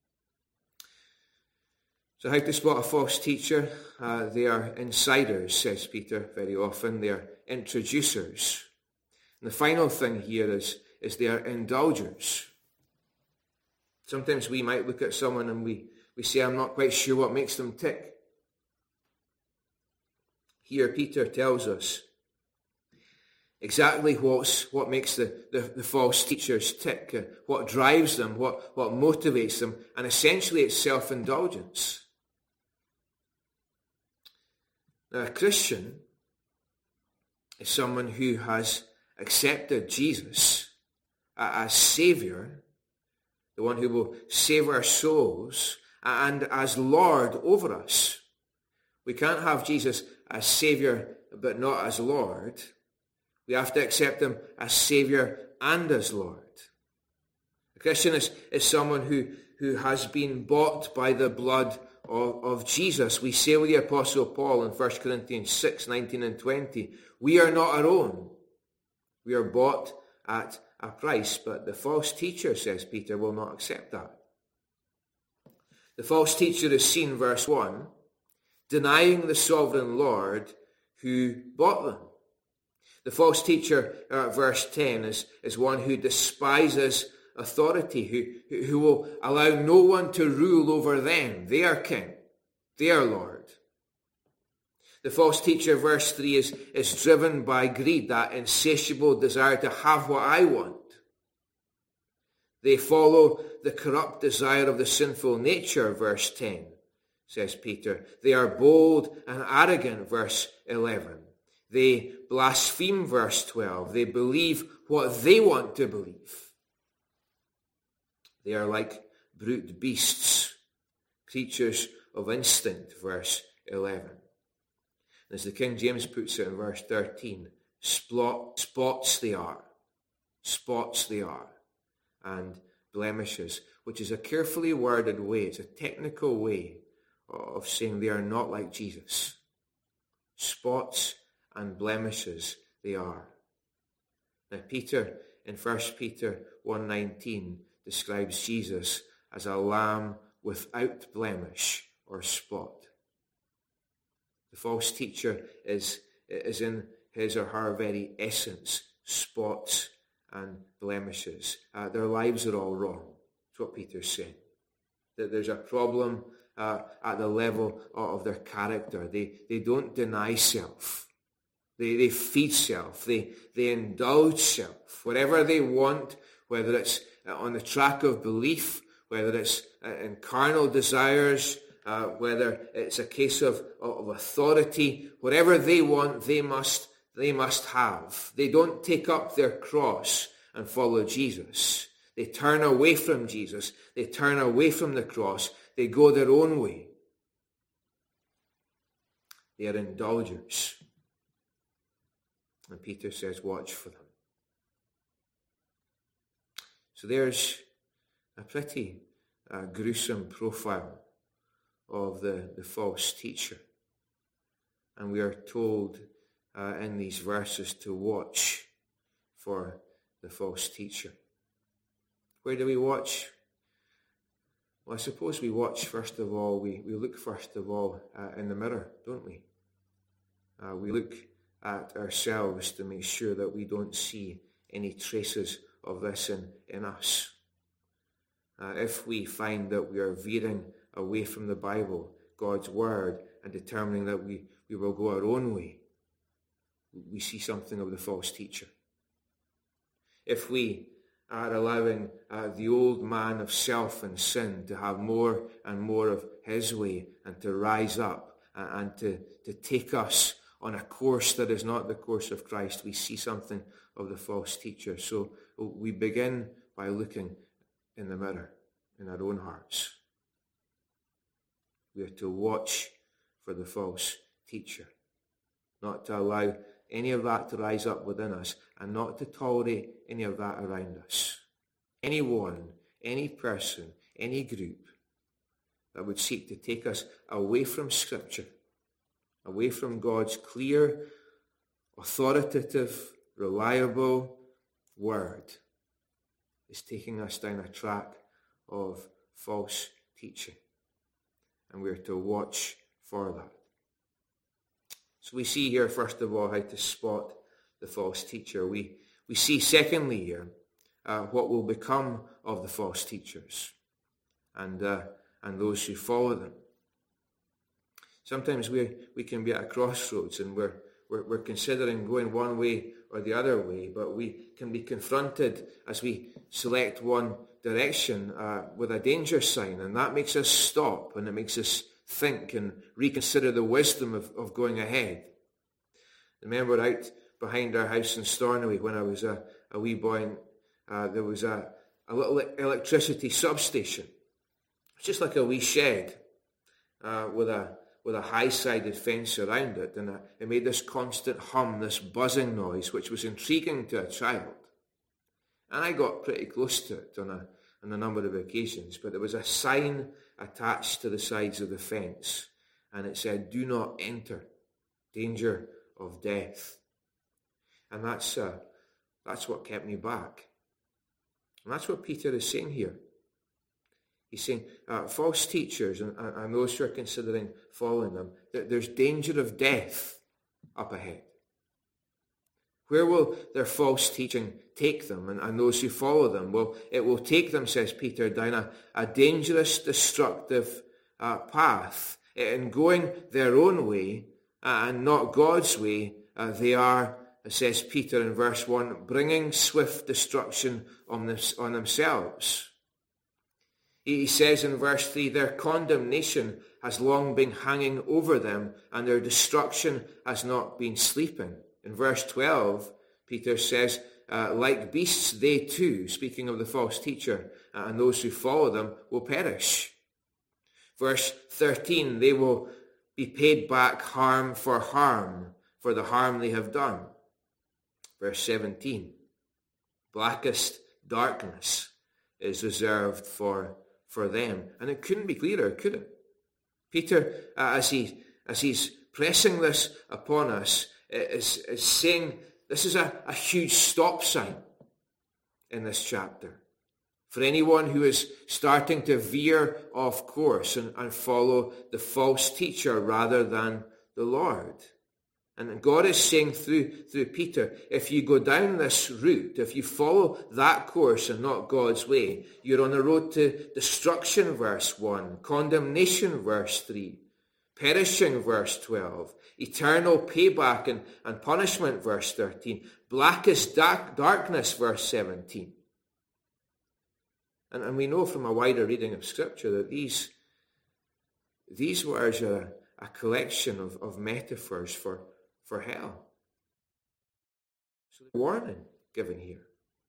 So how to spot a false teacher? Uh, they are insiders, says Peter, very often. They are introducers. And the final thing here is, is they are indulgers. Sometimes we might look at someone and we, we say, I'm not quite sure what makes them tick. Here Peter tells us exactly what's, what makes the, the, the false teachers tick, uh, what drives them, what, what motivates them, and essentially it's self-indulgence. Now, a Christian is someone who has accepted Jesus as Saviour, the one who will save our souls, and as Lord over us. We can't have Jesus as Saviour but not as Lord. We have to accept him as Saviour and as Lord. A Christian is, is someone who, who has been bought by the blood of, of Jesus. We say with the Apostle Paul in First Corinthians six, nineteen and twenty, we are not our own. We are bought at a price, but the false teacher, says Peter, will not accept that. The false teacher is seen, verse one, denying the sovereign Lord who bought them. The false teacher, uh, verse ten, is, is one who despises authority, who, who will allow no one to rule over them. They are king. They are Lord. The false teacher, verse three, is, is driven by greed, that insatiable desire to have what I want. They follow the corrupt desire of the sinful nature, verse ten, says Peter. They are bold and arrogant, verse eleven. They blaspheme, verse twelve. They believe what they want to believe. They are like brute beasts, creatures of instinct, verse eleven. As the King James puts it in verse thirteen, Splot, spots they are, spots they are, and blemishes, which is a carefully worded way, it's a technical way of saying they are not like Jesus. Spots and blemishes they are. Now Peter, in First Peter one nineteen, describes Jesus as a lamb without blemish or spot. The false teacher is, is in his or her very essence spots and blemishes. Uh, their lives are all wrong. That's what Peter's saying. That there's a problem uh, at the level of their character. They, they don't deny self. They, they feed self. They, they indulge self. Whatever they want, whether it's on the track of belief, whether it's in carnal desires, uh, whether it's a case of, of authority, whatever they want, they must, they must have. They don't take up their cross and follow Jesus. They turn away from Jesus. They turn away from the cross. They go their own way. They are indulgers. And Peter says, watch for them. So there's a pretty uh, gruesome profile of the, the false teacher. And we are told uh, in these verses to watch for the false teacher. Where do we watch? Well, I suppose we watch first of all, we, we look first of all uh, in the mirror, don't we? Uh, we look at ourselves to make sure that we don't see any traces of this in, in us. Uh, if we find that we are veering away from the Bible, God's word, and determining that we, we will go our own way, we see something of the false teacher. If we are allowing uh, the old man of self and sin to have more and more of his way and to rise up and, and to, to take us on a course that is not the course of Christ, we see something of the false teacher. So we begin by looking in the mirror, in our own hearts. We are to watch for the false teacher, not to allow any of that to rise up within us, and not to tolerate any of that around us. Anyone, any person, any group that would seek to take us away from Scripture, away from God's clear, authoritative, reliable word, is taking us down a track of false teaching. And we are to watch for that. So we see here, first of all, how to spot the false teacher. We, we see, secondly, here, uh, what will become of the false teachers and, uh, and those who follow them. Sometimes we we can be at a crossroads and we're, we're, we're considering going one way or the other way, but we can be confronted as we select one direction uh, with a danger sign, and that makes us stop and it makes us think and reconsider the wisdom of, of going ahead. I remember out behind our house in Stornoway when I was a, a wee boy, and, uh, there was a, a little electricity substation. It's just like a wee shed uh, with a with a high-sided fence around it, and a, it made this constant hum, this buzzing noise, which was intriguing to a child. And I got pretty close to it on a, on a number of occasions, but there was a sign attached to the sides of the fence, and it said, "Do not enter, danger of death." And that's uh, that's what kept me back. And that's what Peter is saying here. He's saying uh, false teachers and, and those who are considering following them, that there's danger of death up ahead. Where will their false teaching take them and, and those who follow them? Well, it will take them, says Peter, down a, a dangerous, destructive uh, path. In going their own way uh, and not God's way, uh, they are, says Peter in verse one, bringing swift destruction on, this, on themselves. He says in verse three, their condemnation has long been hanging over them, and their destruction has not been sleeping. In verse twelve, Peter says, uh, like beasts, they too, speaking of the false teacher, uh, and those who follow them, will perish. Verse thirteen, they will be paid back harm for harm, for the harm they have done. Verse seventeen, blackest darkness is reserved for for them. And it couldn't be clearer, could it? Peter, uh, as he as he's pressing this upon us, is, is saying this is a, a huge stop sign in this chapter for anyone who is starting to veer off course and, and follow the false teacher rather than the Lord. And God is saying through, through Peter, if you go down this route, if you follow that course and not God's way, you're on the road to destruction, verse one, condemnation, verse three, perishing, verse twelve, eternal payback and, and punishment, verse thirteen, blackest dark, darkness, verse seventeen. And, and we know from a wider reading of Scripture that these, these words are a collection of, of metaphors for, for hell. So the warning given here,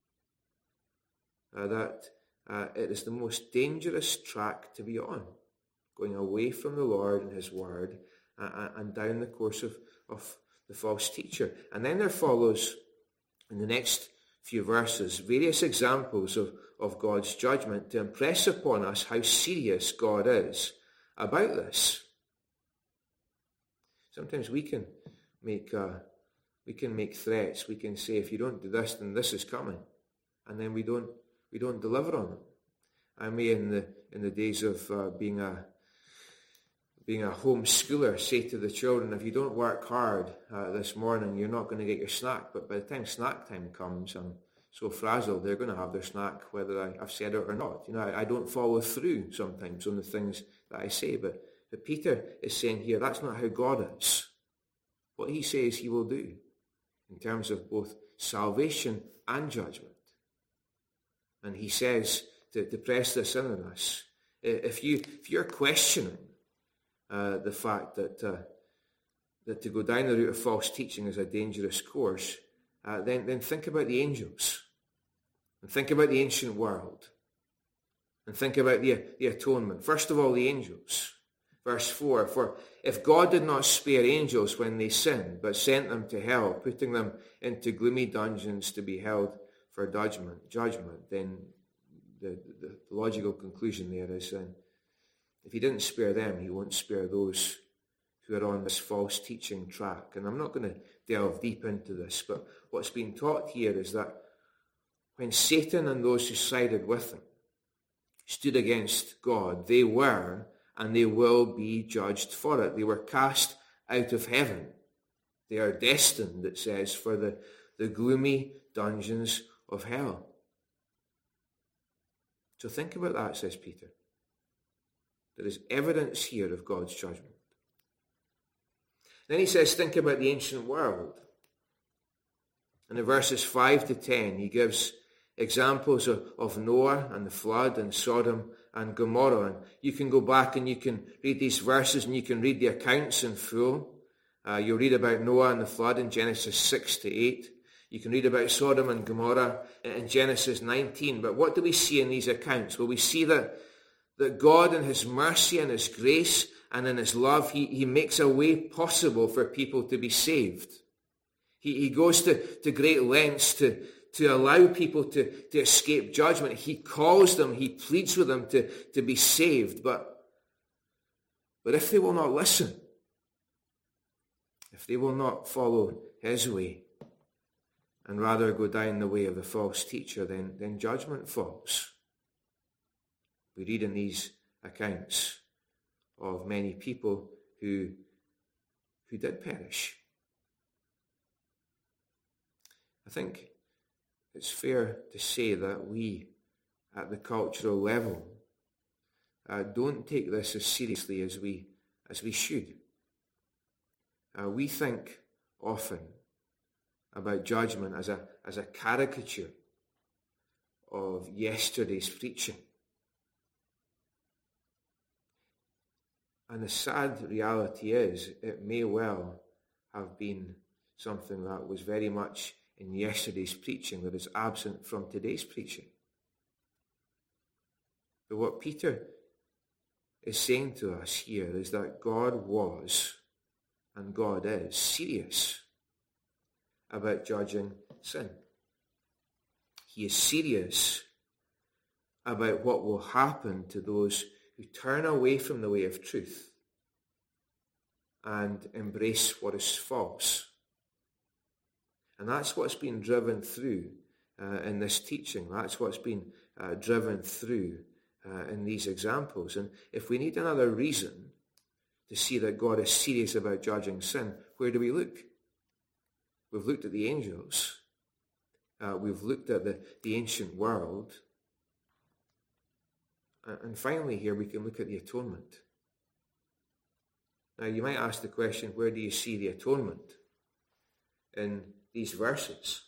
uh, that uh, it is the most dangerous track to be on, going away from the Lord and his word uh, and down the course of, of the false teacher. And then there follows, in the next few verses, various examples of, of God's judgment to impress upon us how serious God is about this. Sometimes we can make uh, we can make threats. We can say, if you don't do this, then this is coming, and then we don't we don't deliver on them. I may, in the in the days of uh, being a being a homeschooler, say to the children, if you don't work hard uh, this morning, you're not going to get your snack. But by the time snack time comes, I'm so frazzled, they're going to have their snack, whether I, I've said it or not. You know, I, I don't follow through sometimes on the things that I say. But, but Peter is saying here, that's not how God is. What he says he will do in terms of both salvation and judgment. And he says, to, to press this in on us, if, you, if you're questioning uh, the fact that, uh, that to go down the route of false teaching is a dangerous course, uh, then, then think about the angels. And think about the ancient world. And think about the, the atonement. First of all, the angels. Verse four, for if God did not spare angels when they sinned, but sent them to hell, putting them into gloomy dungeons to be held for judgment, judgment, then the, the, the logical conclusion there is then, if he didn't spare them, he won't spare those who are on this false teaching track. And I'm not going to delve deep into this, but what's being taught here is that when Satan and those who sided with him stood against God, they were and they will be judged for it. They were cast out of heaven. They are destined, it says, for the, the gloomy dungeons of hell. So think about that, says Peter. There is evidence here of God's judgment. Then he says, think about the ancient world. And in verses five to ten, he gives examples of, of Noah and the flood and Sodom and Gomorrah. And you can go back and you can read these verses and you can read the accounts in full. Uh, you'll read about Noah and the flood in Genesis six to eight. You can read about Sodom and Gomorrah in Genesis nineteen. But what do we see in these accounts? Well, we see that, that God in his mercy and his grace and in his love, he, he makes a way possible for people to be saved. He, he goes to, to great lengths to, to allow people to, to escape judgment. He calls them, he pleads with them to, to be saved. But, but if they will not listen, if they will not follow his way, and rather go down the way of the false teacher, then, then judgment falls. We read in these accounts of many people who, who did perish. I think it's fair to say that we, at the cultural level, uh, don't take this as seriously as we as we should. Uh, we think often about judgment as a as a caricature of yesterday's preaching. And the sad reality is, it may well have been something that was very much in yesterday's preaching that is absent from today's preaching. But what Peter is saying to us here is that God was and God is serious about judging sin. He is serious about what will happen to those who turn away from the way of truth and embrace what is false. And that's what's been driven through uh, in this teaching. That's what's been uh, driven through uh, in these examples. And if we need another reason to see that God is serious about judging sin, where do we look? We've looked at the angels. Uh, we've looked at the, the ancient world. Uh, and finally here we can look at the atonement. Now you might ask the question, where do you see the atonement in these verses?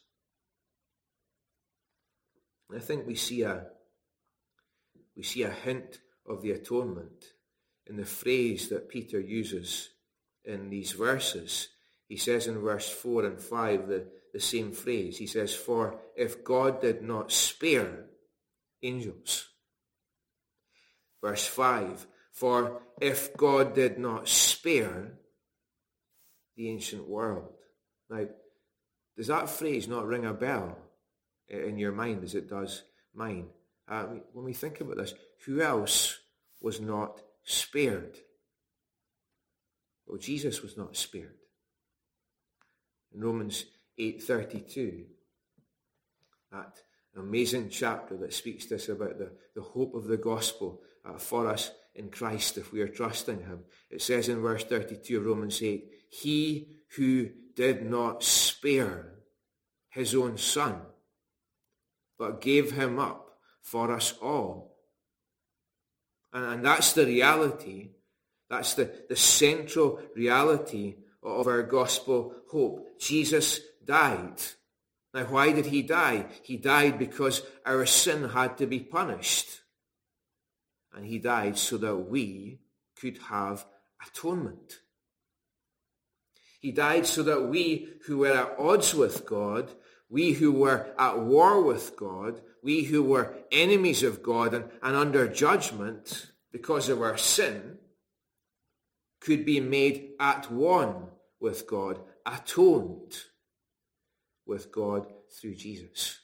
I think we see a we see a hint of the atonement in the phrase that Peter uses in these verses. He says in verse four and five the, the same phrase. He says, "For if God did not spare angels." Verse five, "For if God did not spare the ancient world." Now, does that phrase not ring a bell in your mind as it does mine? Uh, when we think about this, who else was not spared? Well, Jesus was not spared. In Romans eight thirty-two, that amazing chapter that speaks to us about the, the hope of the gospel uh, for us in Christ if we are trusting him. It says in verse thirty-two of Romans eight, "He who did not spare his own son, but gave him up for us all." And, and that's the reality. That's the, the central reality of our gospel hope. Jesus died. Now, why did he die? He died because our sin had to be punished. And he died so that we could have atonement. He died so that we who were at odds with God, we who were at war with God, we who were enemies of God and, and under judgment because of our sin, could be made at one with God, atoned with God through Jesus.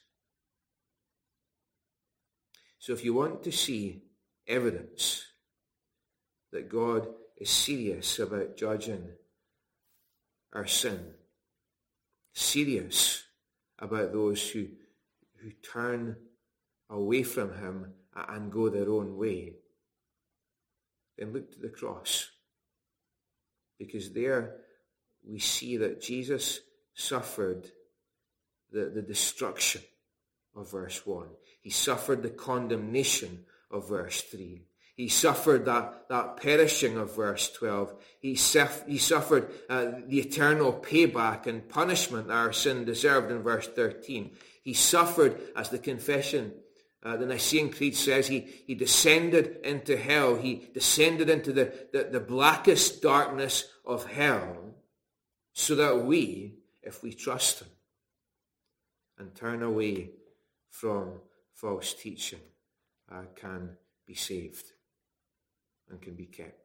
So if you want to see evidence that God is serious about judging our sin, serious about those who, who turn away from him and go their own way, then look to the cross. Because there we see that Jesus suffered the, the destruction of verse one. He suffered the condemnation of verse three. He suffered that, that perishing of verse twelve. He, sef- he suffered uh, the eternal payback and punishment that our sin deserved in verse thirteen. He suffered, as the confession, uh, the Nicene Creed says, he, he descended into hell. He descended into the, the, the blackest darkness of hell so that we, if we trust him and turn away from false teaching, uh, can be saved and can be kept.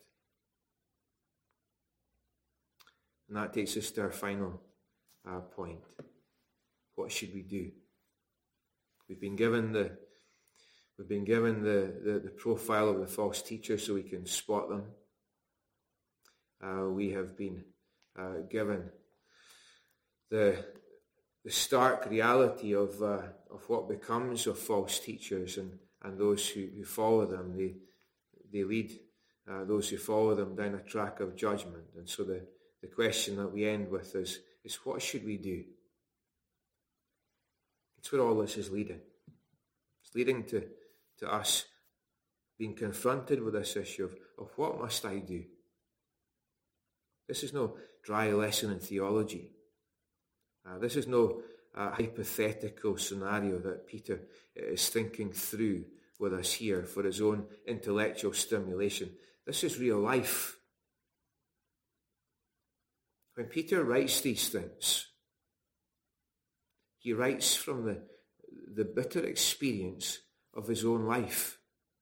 And that takes us to our final uh, point. What should we do? We've been given the we've been given the, the, the profile of the false teacher so we can spot them. Uh, we have been uh, given the the stark reality of uh, of what becomes of false teachers and, and those who, who follow them. They they lead uh, those who follow them down a track of judgment. And so the, the question that we end with is, is what should we do? It's where all this is leading. It's leading to, to us being confronted with this issue of, of what must I do? This is no dry lesson in theology. Uh, this is no uh, hypothetical scenario that Peter is thinking through with us here for his own intellectual stimulation. This is real life. When Peter writes these things, he writes from the, the bitter experience of his own life.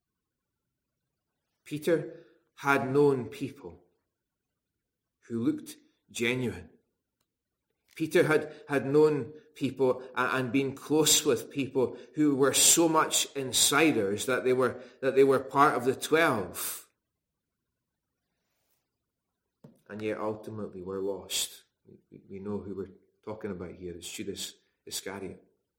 Peter had known people who looked genuine. Peter had, had known people and been close with people who were so much insiders that they were that they were part of the twelve. And yet ultimately were lost. We, we know who we're talking about here is Judas Iscariot.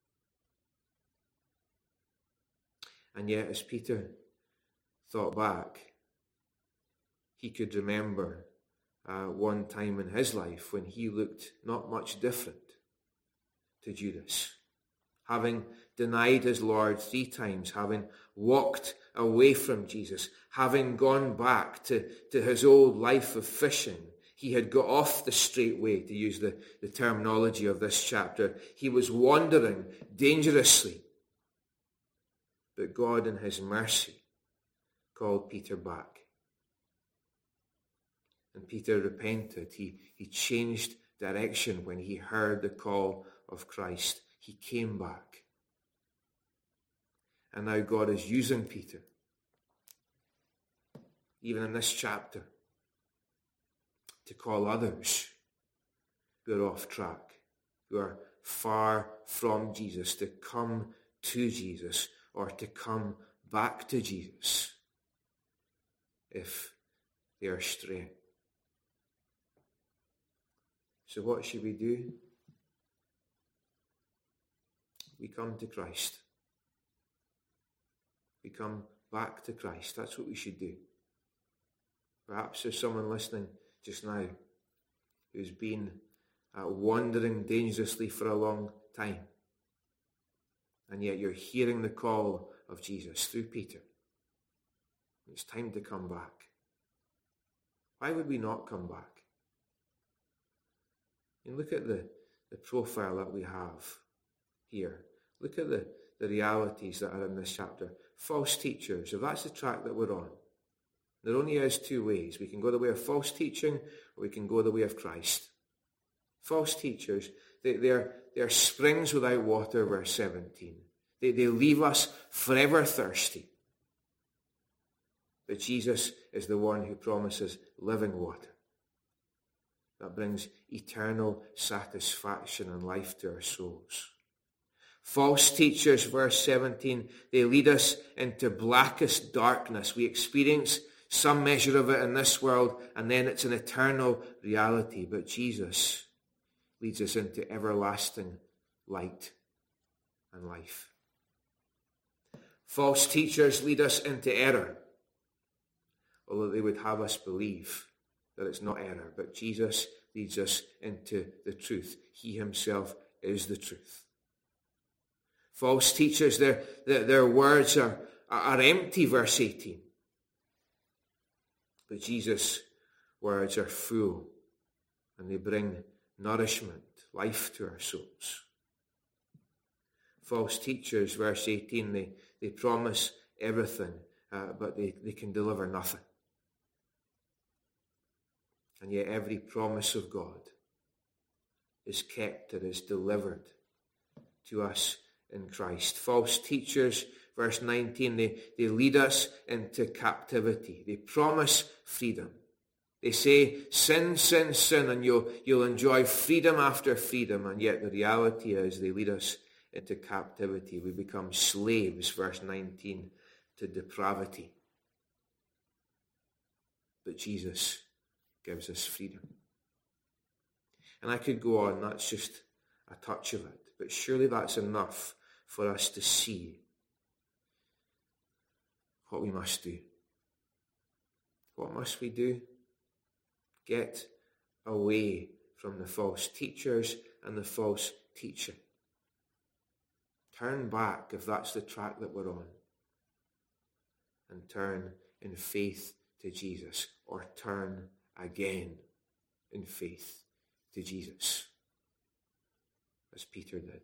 And yet, as Peter thought back, he could remember uh, one time in his life when he looked not much different to Judas. Having denied his Lord three times, having walked away from Jesus, having gone back to, to his old life of fishing, he had got off the straight way, to use the, the terminology of this chapter. He was wandering dangerously. But God in his mercy called Peter back. And Peter repented. He, he changed direction when he heard the call of Christ. He came back. And now God is using Peter, even in this chapter, to call others who are off track, who are far from Jesus, to come to Jesus or to come back to Jesus if they are straying. So what should we do? We come to Christ. We come back to Christ. That's what we should do. Perhaps there's someone listening just now who's been uh, wandering dangerously for a long time. And yet you're hearing the call of Jesus through Peter. It's time to come back. Why would we not come back? And look at the, the profile that we have here. Look at the, the realities that are in this chapter. False teachers, if that's the track that we're on, there only is two ways. We can go the way of false teaching, or we can go the way of Christ. False teachers, they, they're, they're springs without water, verse seventeen. They, they leave us forever thirsty. But Jesus is the one who promises living water that brings eternal satisfaction and life to our souls. False teachers, verse seventeen, they lead us into blackest darkness. We experience some measure of it in this world, and then it's an eternal reality. But Jesus leads us into everlasting light and life. False teachers lead us into error, although they would have us believe that it's not error. But Jesus leads us into the truth. He himself is the truth. False teachers, their, their, their words are, are empty, verse eighteen. But Jesus' words are full, and they bring nourishment, life to our souls. False teachers, verse eighteen, they, they promise everything, uh, but they, they can deliver nothing. And yet every promise of God is kept and is delivered to us in Christ. False teachers, verse nineteen, they, they lead us into captivity. They promise freedom. They say, sin, sin, sin, and you'll, you'll enjoy freedom after freedom. And yet the reality is they lead us into captivity. We become slaves, verse nineteen, to depravity. But Jesus gives us freedom. And I could go on, that's just a touch of it. But surely that's enough for us to see what we must do. What must we do? Get away from the false teachers and the false teaching. Turn back, if that's the track that we're on, and turn in faith to Jesus, or turn again in faith to Jesus, as Peter did.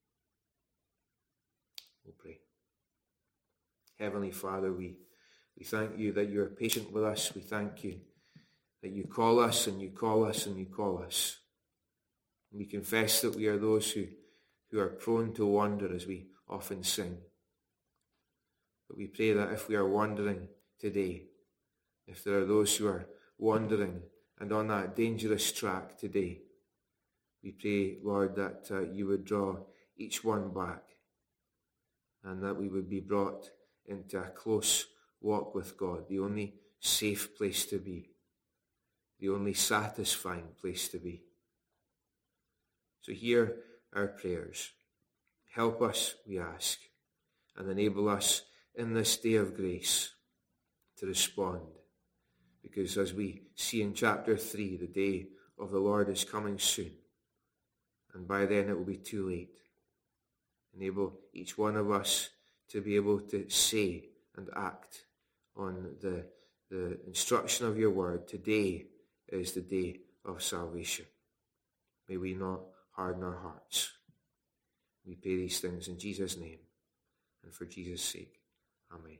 We'll pray. Heavenly Father, we, we thank you that you are patient with us. We thank you that you call us and you call us and you call us. And we confess that we are those who, who are prone to wander, as we often sing. But we pray that if we are wandering today, if there are those who are wandering and on that dangerous track today, we pray, Lord, that uh, you would draw each one back, and that we would be brought into a close walk with God, the only safe place to be, the only satisfying place to be. So hear our prayers. Help us, we ask, and enable us in this day of grace to respond. Because as we see in chapter three, the day of the Lord is coming soon. And by then it will be too late. Enable each one of us to be able to say and act on the, the instruction of your word. Today is the day of salvation. May we not harden our hearts. We pray these things in Jesus' name and for Jesus' sake. Amen.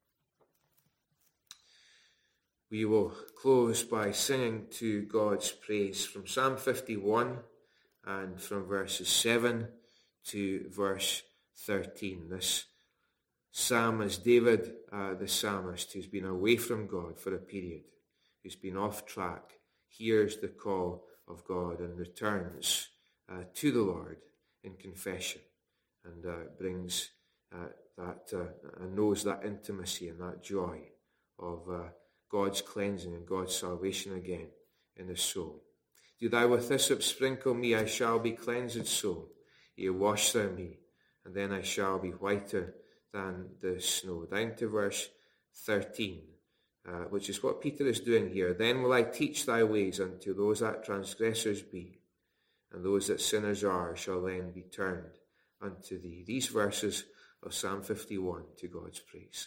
We will close by singing to God's praise from Psalm fifty-one and from verses seven to verse thirteen. This psalm is David, uh, the psalmist, who's been away from God for a period, who's been off track, hears the call of God and returns uh, to the Lord in confession and uh, brings uh, that uh, and knows that intimacy and that joy of uh, God's cleansing and God's salvation again in his soul. Do thou with hyssop sprinkle me, I shall be cleansed so. Yea, wash thou me, and then I shall be whiter than the snow. Down to verse thirteen, uh, which is what Peter is doing here. Then will I teach thy ways unto those that transgressors be, and those that sinners are shall then be turned unto thee. These verses of Psalm fifty-one to God's praise.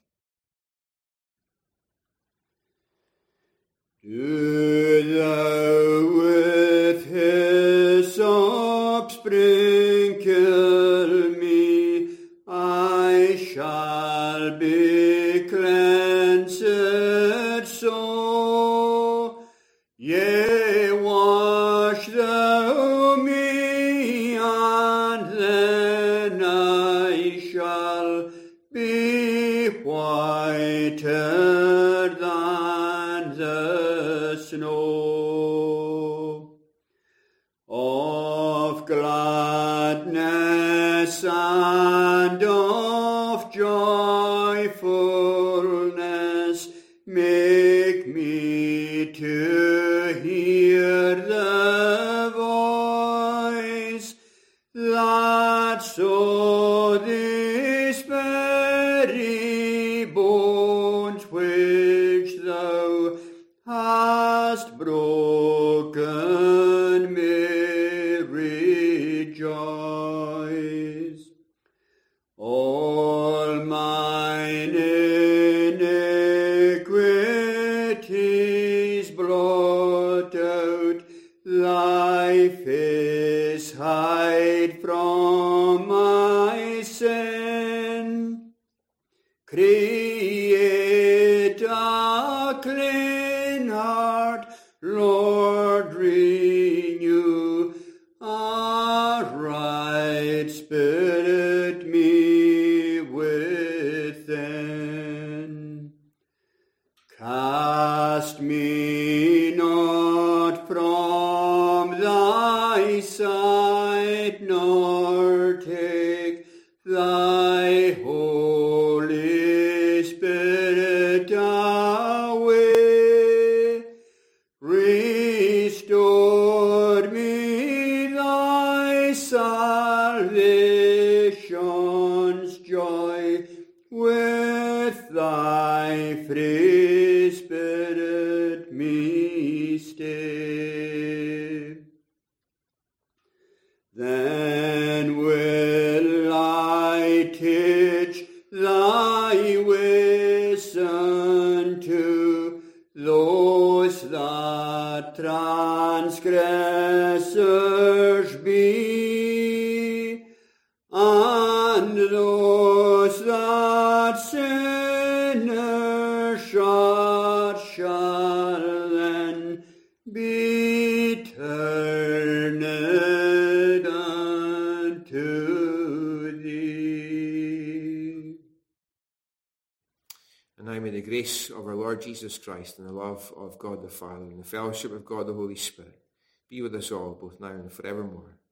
Do thou with hyssop sprinkle me, I shall be cleansed so. Yea, wash thou me, and then I shall be whiter than the snow. Of gladness and of joyfulness make me to hear the voice, that so these very bones which thou hast broken may rejoice. All mine iniquities blot out, thy face hide from my sin. Create a clean heart, Lord, renew a right spirit me within. Cast me not from thy sight, nor take thy Holy Spirit away. Restore me thy salvation's joy, with thy free spirit me stay. Then will I teach thy ways unto those that transgressors be, and those that sinners are shall then be turned unto thee. And now may the grace of our Lord Jesus Christ and the love of God the Father and the fellowship of God the Holy Spirit be with us all, both now and forevermore.